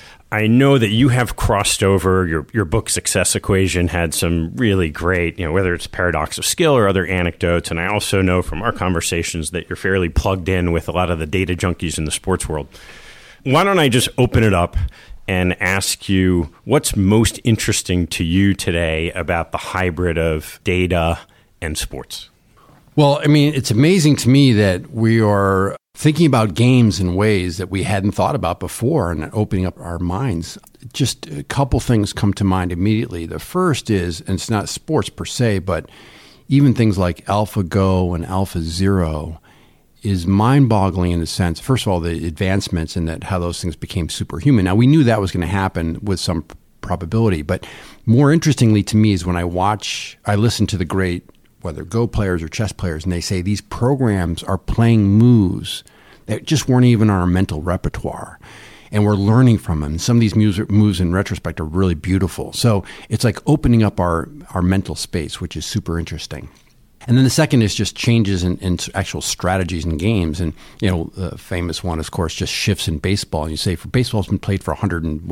I know that you have crossed over. Your book, Success Equation, had some really great, whether it's paradox of skill or other anecdotes. And I also know from our conversations that you're fairly plugged in with a lot of the data junkies in the sports world. Why don't I just open it up and ask you what's most interesting to you today about the hybrid of data and sports? Well, I mean, it's amazing to me that we are thinking about games in ways that we hadn't thought about before and opening up our minds. Just a couple things come to mind immediately. The first is, and it's not sports per se, but even things like AlphaGo and AlphaZero is mind-boggling in the sense, first of all, the advancements and that how those things became superhuman. Now, we knew that was going to happen with some probability, but more interestingly to me is when I listen to the great, whether Go players or chess players, and they say these programs are playing moves that just weren't even on our mental repertoire. And we're learning from them. Some of these moves in retrospect are really beautiful. So it's like opening up our mental space, which is super interesting. And then the second is just changes in actual strategies in games. And, the famous one, of course, just shifts in baseball. And you say, for baseball's been played for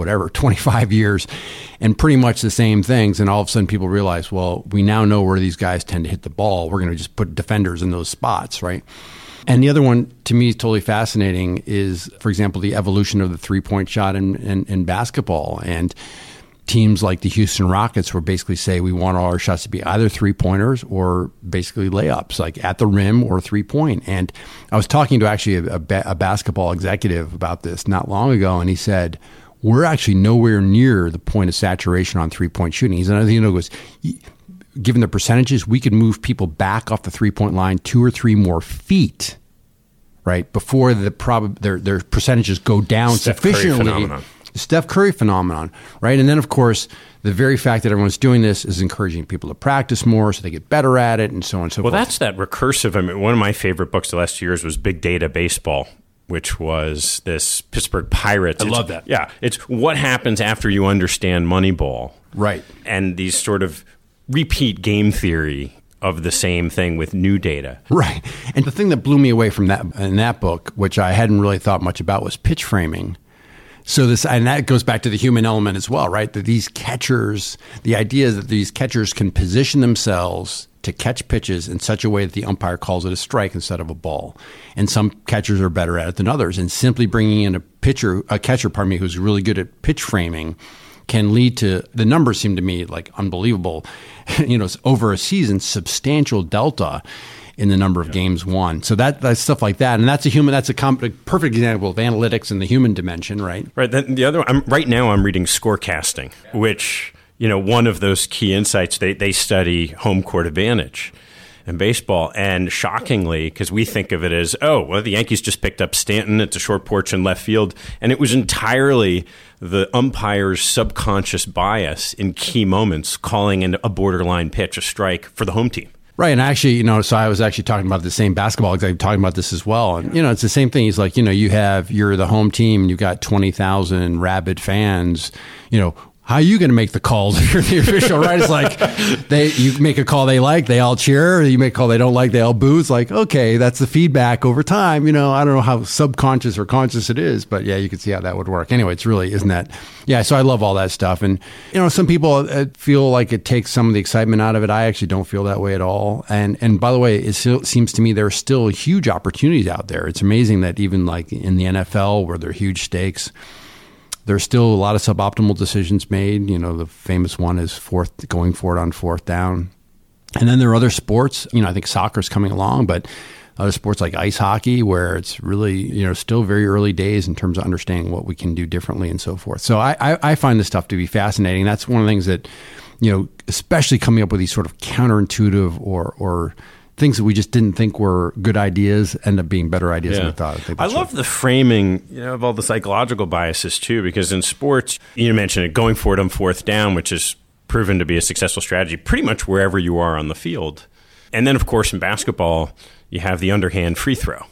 25 years, and pretty much the same things. And all of a sudden people realize, well, we now know where these guys tend to hit the ball. We're going to just put defenders in those spots, right? And the other one, to me, is totally fascinating is, for example, the evolution of the three-point shot in basketball. And teams like the Houston Rockets would basically say we want all our shots to be either three-pointers or basically layups, like at the rim or three-point. And I was talking to actually a basketball executive about this not long ago, and he said, we're actually nowhere near the point of saturation on three-point shooting. He's another thing, goes, given the percentages, we could move people back off the three-point line 2 or 3 more feet, right, before their percentages go down sufficiently. Steph Curry phenomenon, right? And then, of course, the very fact that everyone's doing this is encouraging people to practice more so they get better at it and so on and so forth. Well, that's that recursive. I mean, one of my favorite books the last 2 years was Big Data Baseball, which was this Pittsburgh Pirates. I love that. Yeah. It's what happens after you understand Moneyball. Right. And these sort of repeat game theory of the same thing with new data. Right. And the thing that blew me away from that in that book, which I hadn't really thought much about, was pitch framing. So and that goes back to the human element as well, right? That these catchers, the idea is that these catchers can position themselves to catch pitches in such a way that the umpire calls it a strike instead of a ball. And some catchers are better at it than others. And simply bringing in a catcher, who's really good at pitch framing can lead to, the numbers seem to me like unbelievable, over a season, substantial delta in the number of games won. So that's stuff like that. And that's a perfect example of analytics in the human dimension, right? Right. Then the other, right now I'm reading Scorecasting, which, one of those key insights, they study home court advantage in baseball. And shockingly, because we think of it as, the Yankees just picked up Stanton. It's a short porch in left field. And it was entirely the umpire's subconscious bias in key moments, calling in a borderline pitch, a strike for the home team. Right. And actually, so I was actually talking about the same basketball executive talking about this as well. And, it's the same thing. He's like, you're the home team and you've got 20,000 rabid fans, how are you going to make the calls if you're the official, right? It's like you make a call they like, they all cheer. You make a call they don't like, they all boo. It's like, okay, that's the feedback over time. I don't know how subconscious or conscious it is, but yeah, you can see how that would work. Anyway, it's really, isn't that? Yeah, so I love all that stuff. And, some people feel like it takes some of the excitement out of it. I actually don't feel that way at all. And by the way, it still seems to me there are still huge opportunities out there. It's amazing that even like in the NFL where there are huge stakes, there's still a lot of suboptimal decisions made. The famous one is going for it on fourth down. And then there are other sports, I think soccer's coming along, but other sports like ice hockey where it's really, still very early days in terms of understanding what we can do differently and so forth. So I find this stuff to be fascinating. That's one of the things that, especially coming up with these sort of counterintuitive or things that we just didn't think were good ideas end up being better ideas than we thought. I love the framing of all the psychological biases too, because in sports, you mentioned it, going for it on fourth down, which is proven to be a successful strategy pretty much wherever you are on the field. And then, of course, in basketball, you have the underhand free throw.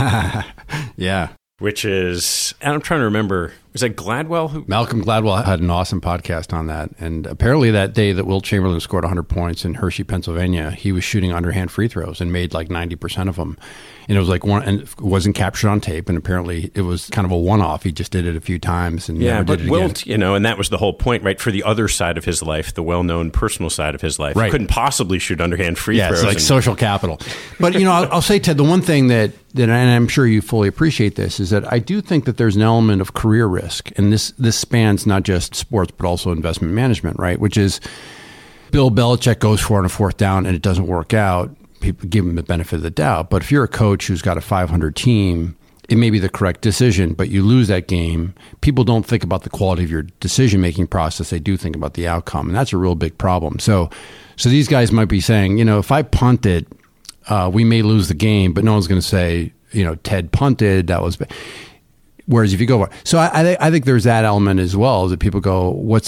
Yeah. Which is, and I'm trying to remember, was that Gladwell? Malcolm Gladwell had an awesome podcast on that. And apparently that day that Wilt Chamberlain scored 100 points in Hershey, Pennsylvania, he was shooting underhand free throws and made like 90% of them. And it was like one, and it wasn't captured on tape. And apparently it was kind of a one-off. He just did it a few times and never did it Wilt, again. and that was the whole point, right? For the other side of his life, the well-known personal side of his life, right. He couldn't possibly shoot underhand free throws. Yeah, it's like social capital. But, I'll say, Ted, the one thing that, and I'm sure you fully appreciate this, is that I do think that there's an element of career risk. And this spans not just sports, but also investment management, right? Which is Bill Belichick goes for it on a fourth down and it doesn't work out. People give him the benefit of the doubt. But if you're a coach who's got a 500 team it may be the correct decision, but you lose that game. People don't think about the quality of your decision-making process. They do think about the outcome, and that's a real big problem. So these guys might be saying, if I punt it, we may lose the game, but no one's going to say, Ted punted, that was bad. Whereas if you go, so I think there's that element as well, that people go,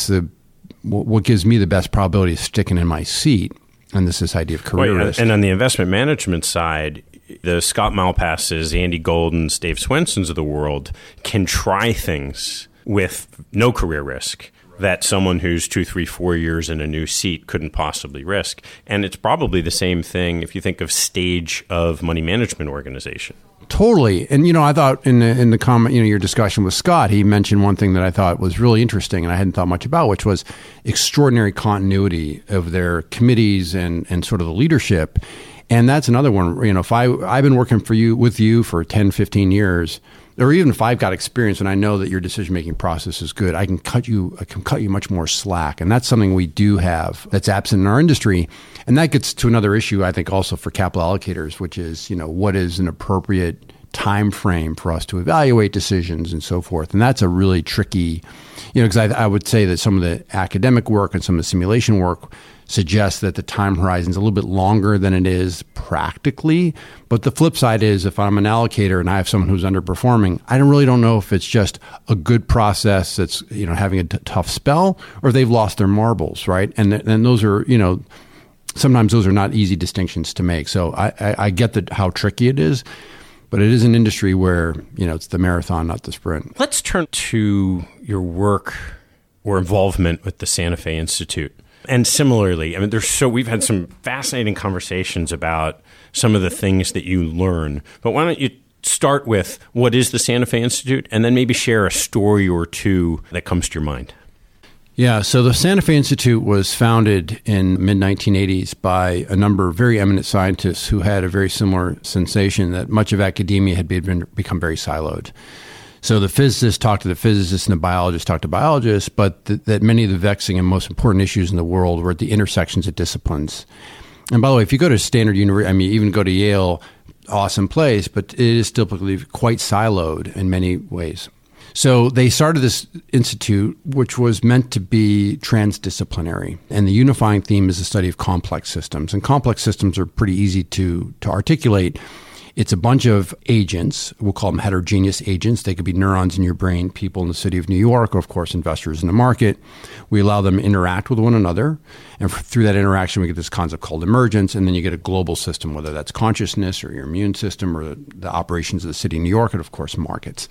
what gives me the best probability of sticking in my seat? And this idea of career risk. And on the investment management side, the Scott Malpasses, Andy Goldens, Dave Swensons of the world can try things with no career risk that someone who's 2, 3, 4 years in a new seat couldn't possibly risk. And it's probably the same thing if you think of stage of money management organization. Totally. And, I thought in the comment, your discussion with Scott, he mentioned one thing that I thought was really interesting and I hadn't thought much about, which was extraordinary continuity of their committees and sort of the leadership. And that's another one. If I've been working with you for 10, 15 years, or even if I've got experience and I know that your decision-making process is good, I can cut you much more slack. And that's something we do have that's absent in our industry. And that gets to another issue, I think, also for capital allocators, which is, what is an appropriate time frame for us to evaluate decisions and so forth. And that's a really tricky, because I would say that some of the academic work and some of the simulation work suggests that the time horizon is a little bit longer than it is practically. But the flip side is, if I'm an allocator and I have someone who's underperforming, I don't know if it's just a good process that's having a tough spell, or they've lost their marbles, right? And those are sometimes those are not easy distinctions to make. So I get how tricky it is, but it is an industry where it's the marathon, not the sprint. Let's turn to your work or involvement with the Santa Fe Institute. And similarly, we've had some fascinating conversations about some of the things that you learn. But why don't you start with what is the Santa Fe Institute, and then maybe share a story or two that comes to your mind? Yeah, so the Santa Fe Institute was founded in mid-1980s by a number of very eminent scientists who had a very similar sensation that much of academia had become very siloed. So the physicists talk to the physicists and the biologists talk to biologists, but that many of the vexing and most important issues in the world were at the intersections of disciplines. And by the way, if you go to Stanford University, even go to Yale, awesome place, but it is still quite siloed in many ways. So they started this institute, which was meant to be transdisciplinary. And the unifying theme is the study of complex systems. And complex systems are pretty easy to articulate. It's a bunch of agents. We'll call them heterogeneous agents. They could be neurons in your brain, people in the city of New York, or of course, investors in the market. We allow them to interact with one another. And through that interaction, we get this concept called emergence. And then you get a global system, whether that's consciousness or your immune system or the operations of the city of New York, and of course, markets.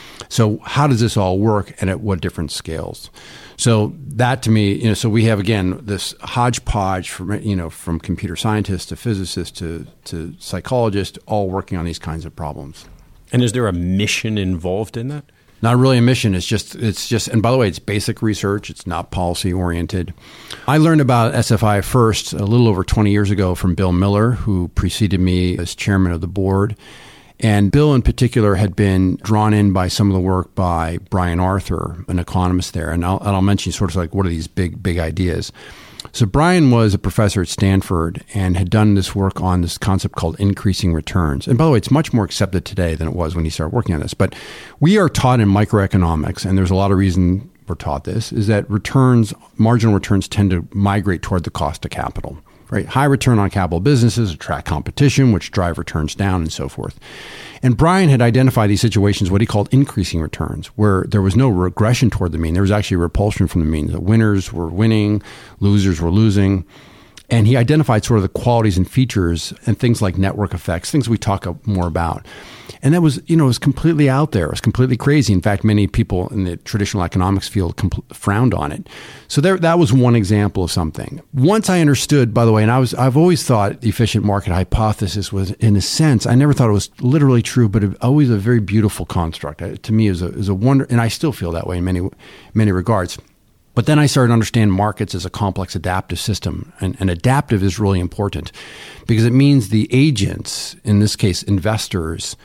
So how does this all work, and at what different scales? So that to me, so we have, again, this hodgepodge from computer scientists to physicists to psychologists, all working on these kinds of problems. And is there a mission involved in that? Not really a mission. It's just, and by the way, it's basic research. It's not policy oriented. I learned about SFI first a little over 20 years ago from Bill Miller, who preceded me as chairman of the board. And Bill in particular had been drawn in by some of the work by Brian Arthur, an economist there. And I'll mention sort of like, what are these big ideas? So Brian was a professor at Stanford and had done this work on this concept called increasing returns. And by the way, it's much more accepted today than it was when he started working on this. But we are taught in microeconomics, and there's a lot of reason we're taught this, is that marginal returns tend to migrate toward the cost of capital. Right? High return on capital businesses attract competition, which drive returns down and so forth. And Brian had identified these situations, what he called increasing returns, where there was no regression toward the mean. There was actually repulsion from the mean. The winners were winning, losers were losing. And he identified sort of the qualities and features and things like network effects, things we talk more about. And that was, it was completely out there. It was completely crazy. In fact, many people in the traditional economics field frowned on it. So that was one example of something. Once I understood, by the way, and I've always thought the efficient market hypothesis was, in a sense, I never thought it was literally true, but always a very beautiful construct. To me, is a wonder, and I still feel that way in many regards. But then I started to understand markets as a complex adaptive system. And adaptive is really important because it means the agents, in this case investors,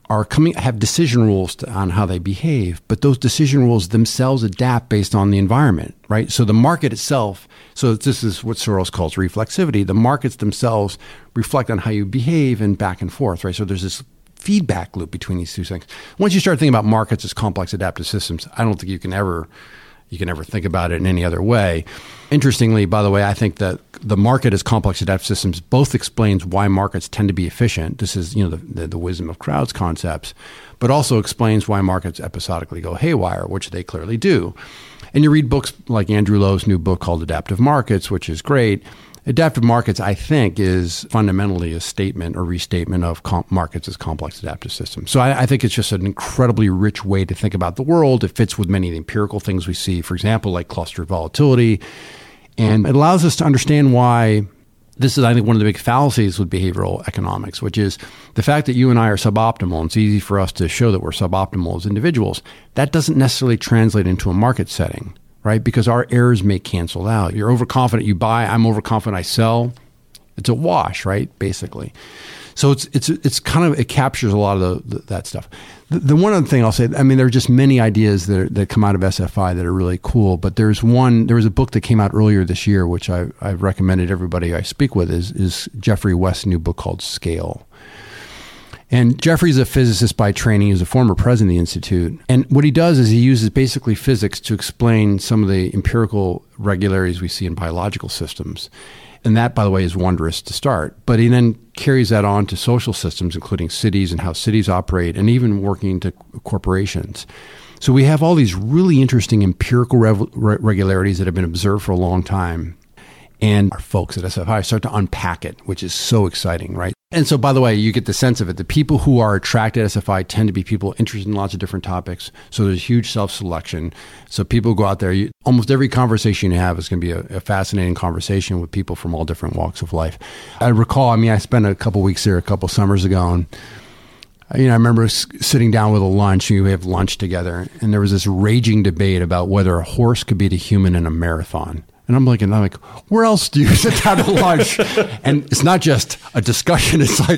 have decision rules on how they behave, but those decision rules themselves adapt based on the environment, right? So the market itself, so this is what Soros calls reflexivity. The markets themselves reflect on how you behave and back and forth, right? So there's this feedback loop between these two things. Once you start thinking about markets as complex adaptive systems, I don't think you can ever think about it in any other way. Interestingly, by the way, I think that the market as complex adaptive systems both explains why markets tend to be efficient. This is, the wisdom of crowds concepts, but also explains why markets episodically go haywire, which they clearly do. And you read books like Andrew Lowe's new book called Adaptive Markets, which is great. Adaptive markets, I think, is fundamentally a statement or restatement of markets as complex adaptive systems. So I think it's just an incredibly rich way to think about the world. It fits with many of the empirical things we see, for example, like cluster volatility. And it allows us to understand why this is, I think, one of the big fallacies with behavioral economics, which is the fact that you and I are suboptimal, and it's easy for us to show that we're suboptimal as individuals. That doesn't necessarily translate into a market setting. Right? Because our errors may cancel out. You're overconfident, you buy. I'm overconfident, I sell. It's a wash, right? Basically. So it's kind of, it captures a lot of that stuff. The one other thing I'll say, there are just many ideas that come out of SFI that are really cool. But there was a book that came out earlier this year, which I've recommended everybody I speak with, is Geoffrey West's new book called Scale. And Geoffrey's a physicist by training. He's a former president of the Institute. And what he does is he uses basically physics to explain some of the empirical regularities we see in biological systems. And that, by the way, is wondrous to start. But he then carries that on to social systems, including cities and how cities operate, and even working to corporations. So we have all these really interesting empirical regularities that have been observed for a long time. And our folks at SFI start to unpack it, which is so exciting, right? And so, by the way, you get the sense of it. The people who are attracted to SFI tend to be people interested in lots of different topics. So there's huge self-selection. So people go out there. Almost every conversation you have is going to be a fascinating conversation with people from all different walks of life. I recall, I spent a couple weeks there a couple summers ago, and I remember sitting down with a lunch, and we have lunch together, and there was this raging debate about whether a horse could beat a human in a marathon. And I'm like, where else do you sit down at lunch? And it's not just a discussion. It's like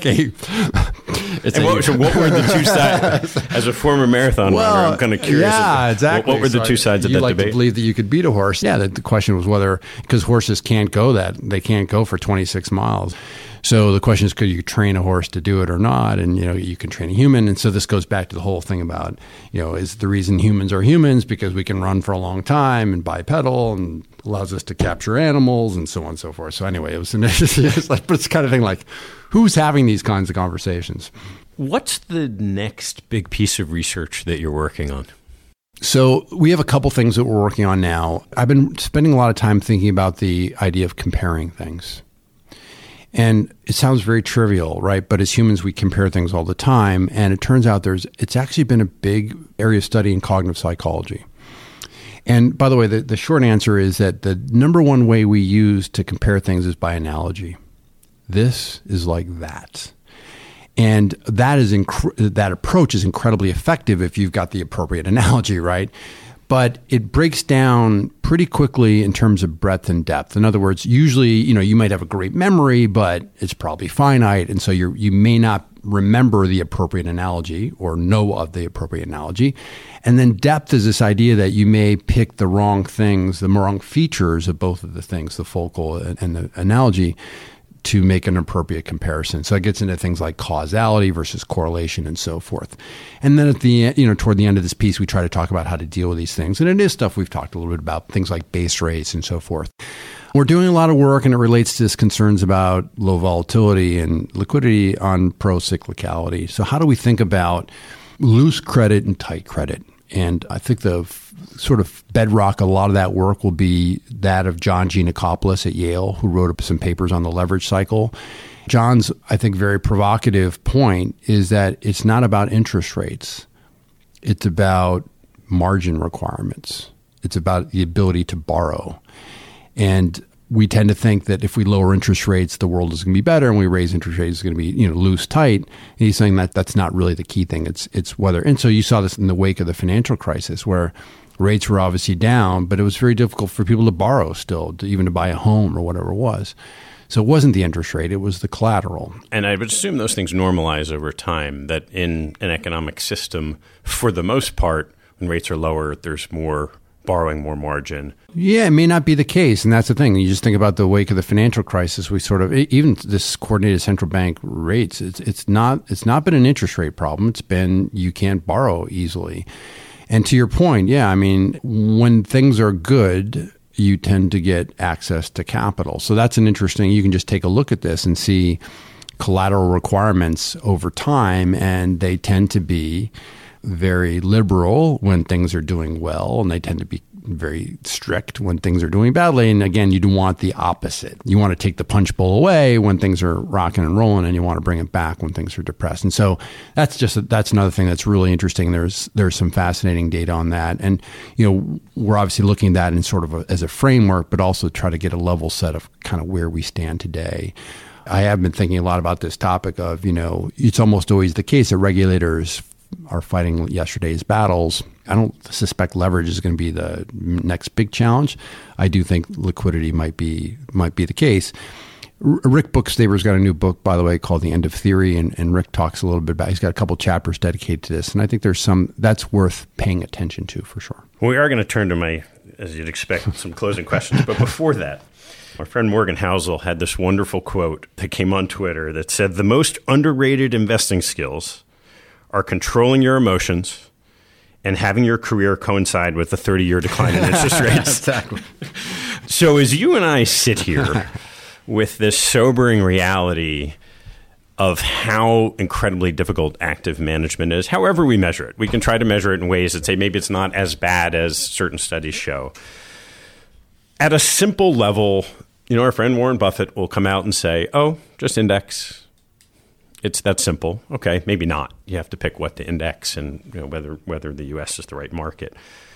what were the two sides? As a former marathon runner, I'm kind of curious. Yeah, exactly. What were the two sides of that debate? You like to believe that you could beat a horse. Yeah, the question was whether, because horses can't go they can't go for 26 miles. So the question is, could you train a horse to do it or not? And, you can train a human. And so this goes back to the whole thing about, is the reason humans are humans because we can run for a long time and bipedal and allows us to capture animals and so on and so forth. So anyway, but it's kind of thing like, who's having these kinds of conversations? What's the next big piece of research that you're working on? So we have a couple things that we're working on now. I've been spending a lot of time thinking about the idea of comparing things. And it sounds very trivial, right? But as humans, we compare things all the time. And it turns out it's actually been a big area of study in cognitive psychology. And by the way, the short answer is that the number one way we use to compare things is by analogy. This is like that. And that approach is incredibly effective if you've got the appropriate analogy, right? But it breaks down pretty quickly in terms of breadth and depth. In other words, usually, you might have a great memory, but it's probably finite. And so you may not remember the appropriate analogy or know of the appropriate analogy. And then depth is this idea that you may pick the wrong things, the wrong features of both of the things, the focal and the analogy, to make an appropriate comparison. So it gets into things like causality versus correlation and so forth. And then at the toward the end of this piece, we try to talk about how to deal with these things. And it is stuff we've talked a little bit about, things like base rates and so forth. We're doing a lot of work, and it relates to this concerns about low volatility and liquidity on pro-cyclicality. So how do we think about loose credit and tight credit? And I think the sort of bedrock, a lot of that work will be that of John Giannakopoulos at Yale, who wrote up some papers on the leverage cycle. John's, I think, very provocative point is that it's not about interest rates. It's about margin requirements. It's about the ability to borrow. And we tend to think that if we lower interest rates, the world is going to be better, and we raise interest rates, it's going to be loose, tight. And he's saying that that's not really the key thing. It's whether. And so you saw this in the wake of the financial crisis, where rates were obviously down, but it was very difficult for people to borrow still, even to buy a home or whatever it was. So it wasn't the interest rate; it was the collateral. And I would assume those things normalize over time. That in an economic system, for the most part, when rates are lower, there's more borrowing more margin. Yeah, it may not be the case. And that's the thing. You just think about the wake of the financial crisis. We sort of, even this coordinated central bank rates, it's not been an interest rate problem. It's been you can't borrow easily. And to your point, yeah, I mean, when things are good, you tend to get access to capital. So that's an interesting, you can just take a look at this and see collateral requirements over time, and they tend to be very liberal when things are doing well, and they tend to be very strict when things are doing badly. And again, you want the opposite. You want to take the punch bowl away when things are rocking and rolling, and you want to bring it back when things are depressed. And so that's another thing that's really interesting. There's some fascinating data on that. And, we're obviously looking at that in sort of as a framework, but also try to get a level set of kind of where we stand today. I have been thinking a lot about this topic of, it's almost always the case that regulators are fighting yesterday's battles. I don't suspect leverage is going to be the next big challenge. I do think liquidity might be the case. Rick Bookstaver's got a new book, by the way, called The End of Theory, and Rick talks a little bit about. He's got a couple chapters dedicated to this, and I think there's some that's worth paying attention to for sure. Well, we are going to turn to as you'd expect, some closing questions, but before that, my friend Morgan Housel had this wonderful quote that came on Twitter that said, "The most underrated investing skills are controlling your emotions and having your career coincide with the 30-year decline in interest rates." Exactly. So as you and I sit here with this sobering reality of how incredibly difficult active management is, however we measure it, we can try to measure it in ways that say maybe it's not as bad as certain studies show. At a simple level, our friend Warren Buffett will come out and say, "Oh, just index. It's that simple." Okay, maybe not. You have to pick what to index and whether the U.S. is the right market.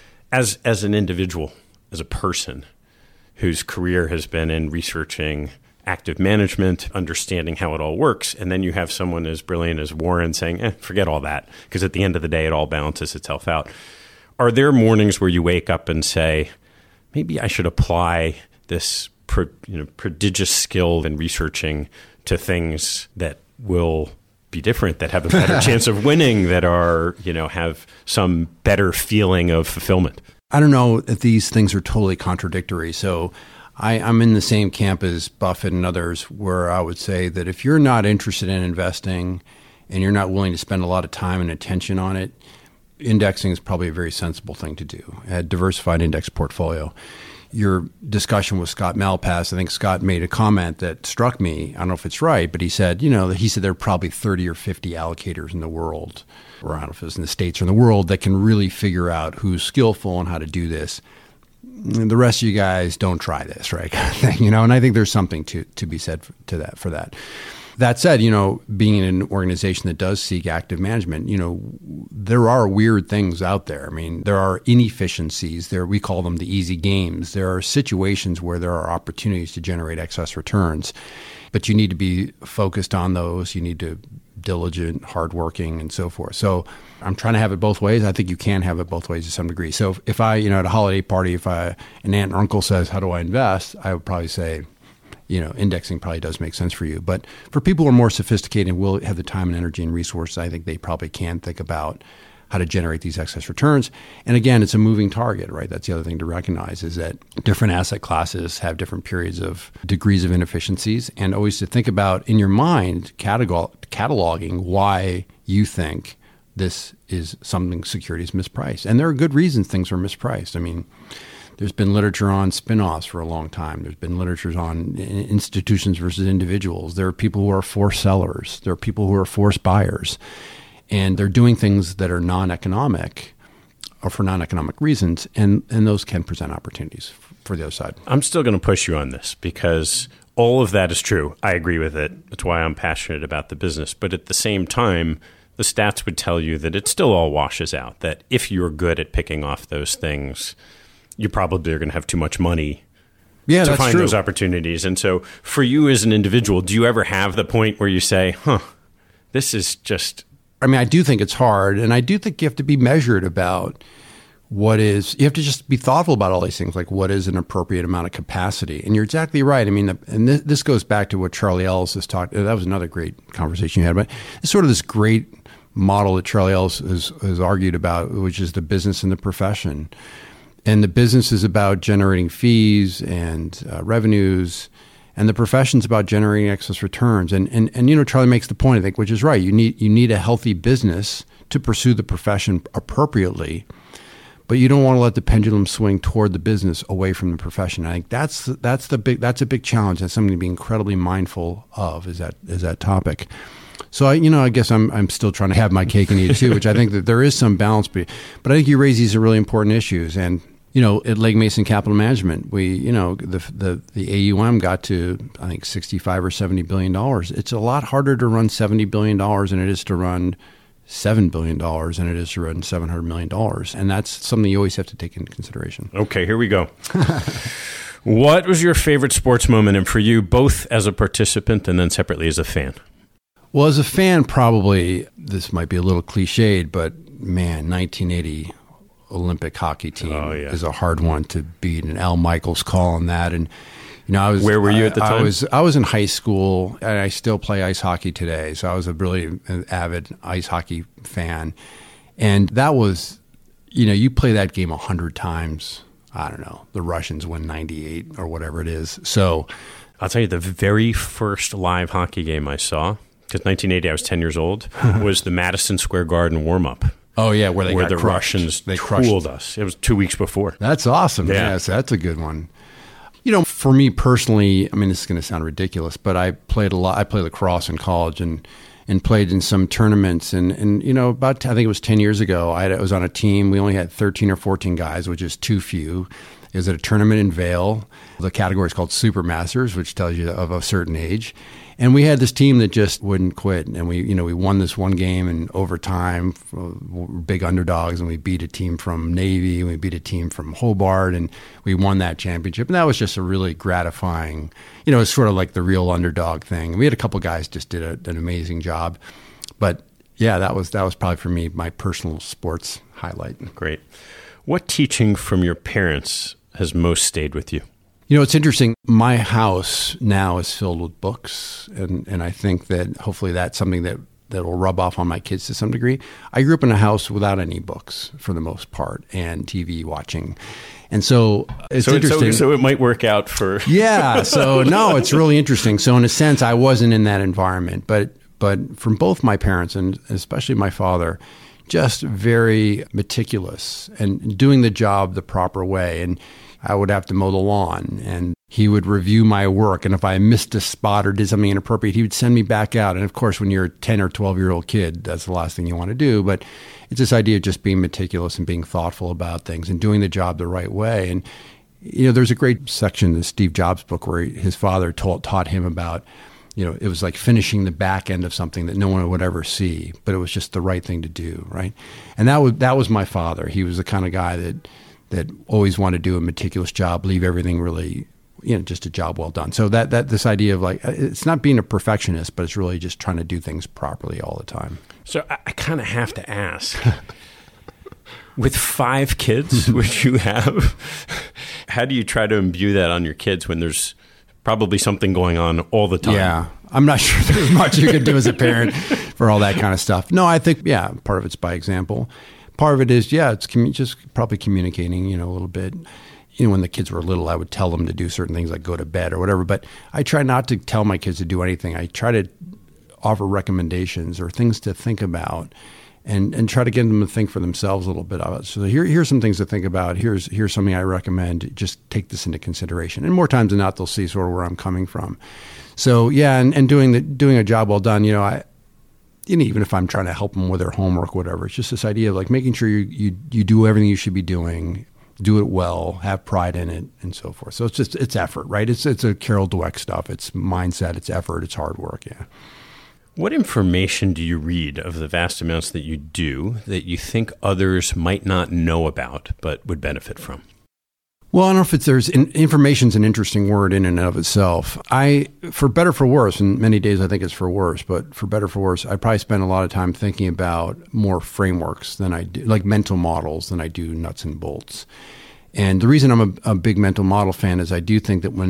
As an individual, as a person whose career has been in researching active management, understanding how it all works, and then you have someone as brilliant as Warren saying, forget all that, because at the end of the day, it all balances itself out. Are there mornings where you wake up and say, maybe I should apply this prodigious skill in researching to things that will be different, that have a better chance of winning, that are, have some better feeling of fulfillment? I don't know if these things are totally contradictory. So I'm in the same camp as Buffett and others, where I would say that if you're not interested in investing and you're not willing to spend a lot of time and attention on it, indexing is probably a very sensible thing to do. A diversified index portfolio. Your discussion with Scott Malpass, I think Scott made a comment that struck me. I don't know if it's right, but he said, there are probably 30 or 50 allocators in the world, or I don't know if it's in the States or in the world, that can really figure out who's skillful and how to do this. And the rest of you guys don't try this, right? Kind of thing, and I think there's something to be said for that. That said, being in an organization that does seek active management, there are weird things out there. I mean, there are inefficiencies. We call them the easy games. There are situations where there are opportunities to generate excess returns, but you need to be focused on those. You need to diligent, hardworking, and so forth. So I'm trying to have it both ways. I think you can have it both ways to some degree. So if I, at a holiday party, if an aunt or uncle says, "How do I invest?" I would probably say, indexing probably does make sense for you. But for people who are more sophisticated and will have the time and energy and resources, I think they probably can think about how to generate these excess returns. And again, it's a moving target, right? That's the other thing to recognize, is that different asset classes have different periods of degrees of inefficiencies, and always to think about in your mind, cataloging why you think this is something security is mispriced. And there are good reasons things are mispriced. I mean, there's been literature on spinoffs for a long time. There's been literature on institutions versus individuals. There are people who are forced sellers. There are people who are forced buyers. And they're doing things that are non-economic or for non-economic reasons, and those can present opportunities for the other side. I'm still going to push you on this because all of that is true. I agree with it. That's why I'm passionate about the business. But at the same time, the stats would tell you that it still all washes out, that if you're good at picking off those things, you probably are going to have too much money to find those opportunities. And so for you as an individual, do you ever have the point where you say, this is just... I mean, I do think it's hard, and I do think you have to be measured about you have to just be thoughtful about all these things, like what is an appropriate amount of capacity. And you're exactly right. I mean, and this goes back to what Charlie Ellis has talked. That was another great conversation you had, but it's sort of this great model that Charlie Ellis has argued about, which is the business and the profession. And the business is about generating fees and revenues, and the profession's about generating excess returns. And Charlie makes the point, I think, which is right. You need a healthy business to pursue the profession appropriately, but you don't want to let the pendulum swing toward the business away from the profession. I think that's a big challenge. That's something to be incredibly mindful of. Is that topic. So I guess I'm still trying to have my cake and eat it too, which I think that there is some balance. But I think you raise these are really important issues. And at Legg Mason Capital Management, we the AUM got to I think $65 or $70 billion. It's a lot harder to run $70 billion than it is to run $7 billion than it is to run $700 million, and that's something you always have to take into consideration. Okay, here we go. What was your favorite sports moment, and for you, both as a participant and then separately as a fan? Well, as a fan, probably, this might be a little cliched, but man, 1980 Olympic hockey team is a hard one to beat. And Al Michaels calling that. And, where were you at the time? I was in high school, and I still play ice hockey today. So I was a really avid ice hockey fan. And that was, you play that game 100 times. I don't know. The Russians win 98 or whatever it is. So I'll tell you, the very first live hockey game I saw, because 1980, I was 10 years old, was the Madison Square Garden warm-up. Oh, yeah, where the Russians fooled us. It was 2 weeks before. That's awesome. Yeah. Yes, that's a good one. For me personally, I mean, this is going to sound ridiculous, but I played a lot. I played lacrosse in college and played in some tournaments. And about, I think it was 10 years ago, I was on a team. We only had 13 or 14 guys, which is too few. It was at a tournament in Vail. The category is called Supermasters, which tells you of a certain age. And we had this team that just wouldn't quit. And we won this one game in overtime, big underdogs, and we beat a team from Navy, and we beat a team from Hobart, and we won that championship. And that was just a really gratifying, it's sort of like the real underdog thing. We had a couple guys just did an amazing job. But yeah, that was probably for me my personal sports highlight. Great. What teaching from your parents has most stayed with you? It's interesting. My house now is filled with books, and I think that hopefully that's something that will rub off on my kids to some degree. I grew up in a house without any books for the most part, and TV watching. And so it's interesting. So it might work out for... Yeah. So no, it's really interesting. So in a sense, I wasn't in that environment, but from both my parents, and especially my father, just very meticulous and doing the job the proper way. And I would have to mow the lawn, and he would review my work. And if I missed a spot or did something inappropriate, he would send me back out. And of course, when you're a 10 or 12-year-old kid, that's the last thing you want to do. But it's this idea of just being meticulous and being thoughtful about things and doing the job the right way. And, there's a great section in the Steve Jobs book where his father taught him about, it was like finishing the back end of something that no one would ever see, but it was just the right thing to do, right? And that was my father. He was the kind of guy that always wanted to do a meticulous job, leave everything really, just a job well done. So that this idea of like, it's not being a perfectionist, but it's really just trying to do things properly all the time. So I kind of have to ask, with 5 kids, which you have, how do you try to imbue that on your kids when there's probably something going on all the time? Yeah. I'm not sure there's much you can do as a parent for all that kind of stuff. No, I think, part of it's by example. Part of it is, it's just probably communicating, a little bit. When the kids were little, I would tell them to do certain things like go to bed or whatever. But I try not to tell my kids to do anything. I try to offer recommendations or things to think about and try to get them to think for themselves a little bit of it. So here's some things to think about. Here's something I recommend. Just take this into consideration. And more times than not, they'll see sort of where I'm coming from. So, and doing a job well done, even if I'm trying to help them with their homework, whatever, it's just this idea of like making sure you do everything you should be doing, do it well, have pride in it, and so forth. So it's effort, right? It's a Carol Dweck stuff. It's mindset, it's effort, it's hard work. Yeah. What information do you read of the vast amounts that you do that you think others might not know about but would benefit from? Well, I don't know if there's information's an interesting word in and of itself. For better for worse, and many days I think it's for worse, but for better for worse, I probably spend a lot of time thinking about more frameworks than I do, like mental models than I do nuts and bolts. And the reason I'm a big mental model fan is I do think that when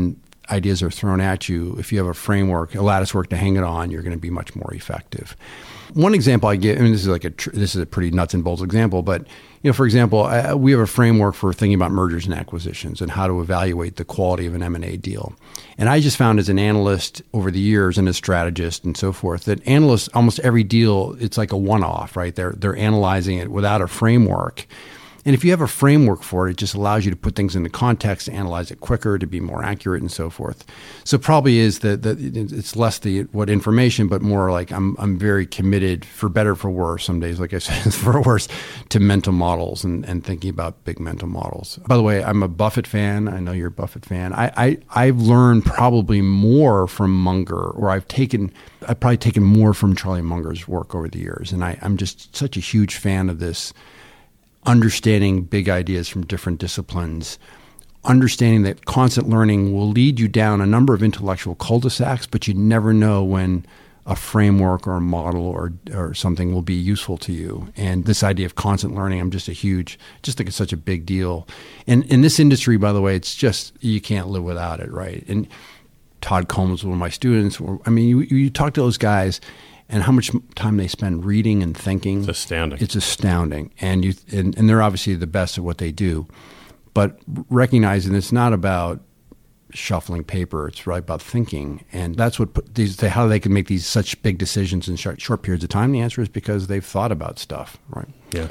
ideas are thrown at you, if you have a framework, a lattice work to hang it on, you're going to be much more effective. One example I give, this is a pretty nuts and bolts example, but for example, we have a framework for thinking about mergers and acquisitions and how to evaluate the quality of an M&A deal. And I just found as an analyst over the years and a strategist and so forth that analysts, almost every deal, it's like a one-off, right? They're analyzing it without a framework. And if you have a framework for it, it just allows you to put things into context, to analyze it quicker, to be more accurate, and so forth. So probably is that it's less what information, but more like I'm very committed, for better, for worse. Some days, like I said, for worse, to mental models and thinking about big mental models. By the way, I'm a Buffett fan. I know you're a Buffett fan. I've learned probably more from Munger, or I've probably taken more from Charlie Munger's work over the years, and I'm just such a huge fan of this. Understanding big ideas from different disciplines, understanding that constant learning will lead you down a number of intellectual cul-de-sacs, but you never know when a framework or a model or something will be useful to you. And this idea of constant learning, I'm just think it's such a big deal. And in this industry, by the way, it's just, you can't live without it, right? And Todd Combs was one of my students. You talk to those guys, and how much time they spend reading and thinking. It's astounding. It's astounding. And they're obviously the best at what they do. But recognizing it's not about shuffling paper, it's really about thinking. And that's what how they can make these such big decisions in short periods of time. The answer is because they've thought about stuff, right? Yeah.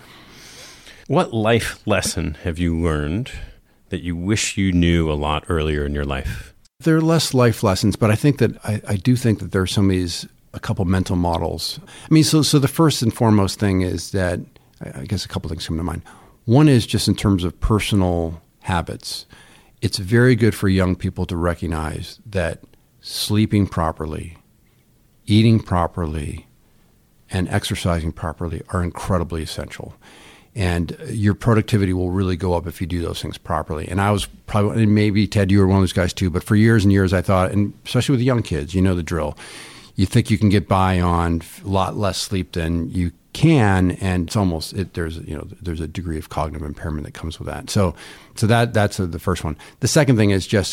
What life lesson have you learned that you wish you knew a lot earlier in your life? There are less life lessons, but I think that I do think that there are some of these a couple mental models. So the first and foremost thing is that, I guess a couple things come to mind. One is just in terms of personal habits. It's very good for young people to recognize that sleeping properly, eating properly, and exercising properly are incredibly essential. And your productivity will really go up if you do those things properly. And I was probably, and maybe Ted, you were one of those guys too, but for years and years I thought, and especially with young kids, you know the drill. You think you can get by on a lot less sleep than you can, and it's almost there's a degree of cognitive impairment that comes with that. So that's the first one. The second thing is just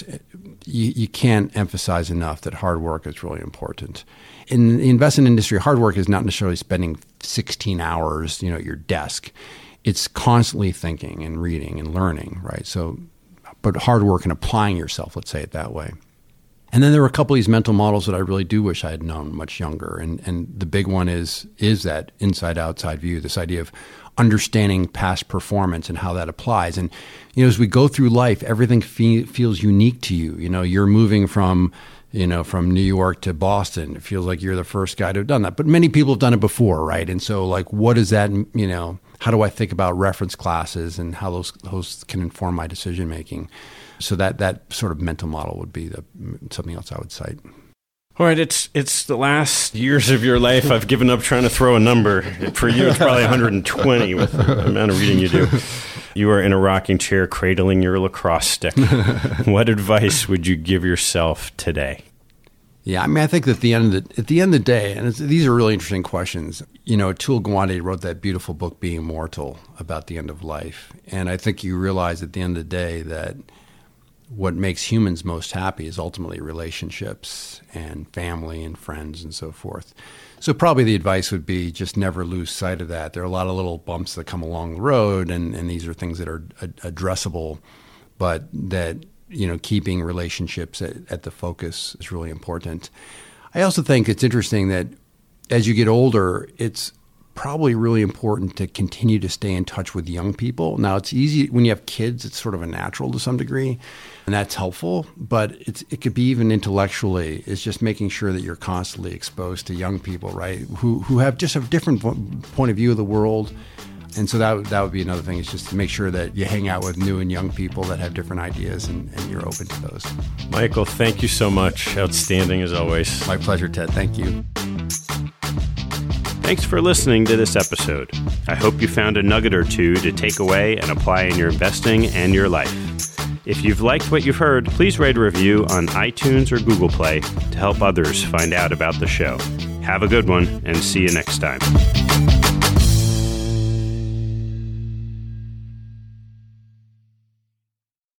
you can't emphasize enough that hard work is really important. In the investment industry, hard work is not necessarily spending 16 hours at your desk. It's constantly thinking and reading and learning, right? So, but hard work and applying yourself, let's say it that way. And then there were a couple of these mental models that I really do wish I had known much younger. And the big one is that inside-outside view, this idea of understanding past performance and how that applies. And, as we go through life, everything feels unique to you. You're moving from New York to Boston. It feels like you're the first guy to have done that. But many people have done it before, right? And so, what does that, how do I think about reference classes and how those can inform my decision-making? So that sort of mental model would be something else I would cite. All right, it's the last years of your life. I've given up trying to throw a number. For you, it's probably 120 with the amount of reading you do. You are in a rocking chair cradling your lacrosse stick. What advice would you give yourself today? Yeah, I think that at the end of the day, and these are really interesting questions. Atul Gawande wrote that beautiful book, Being Mortal, about the end of life. And I think you realize at the end of the day that what makes humans most happy is ultimately relationships and family and friends and so forth. So probably the advice would be just never lose sight of that. There are a lot of little bumps that come along the road, and these are things that are addressable, but that, keeping relationships at the focus is really important. I also think it's interesting that as you get older, it's probably really important to continue to stay in touch with young people. Now, it's easy when you have kids, it's sort of a natural to some degree, and that's helpful, but it could be even intellectually. It's just making sure that you're constantly exposed to young people, right, who have just a different point of view of the world. And so that would be another thing, is just to make sure that you hang out with new and young people that have different ideas and you're open to those. Michael, thank you so much. Outstanding as always. My pleasure, Ted. Thank you. Thanks for listening to this episode. I hope you found a nugget or two to take away and apply in your investing and your life. If you've liked what you've heard, please write a review on iTunes or Google Play to help others find out about the show. Have a good one, and see you next time.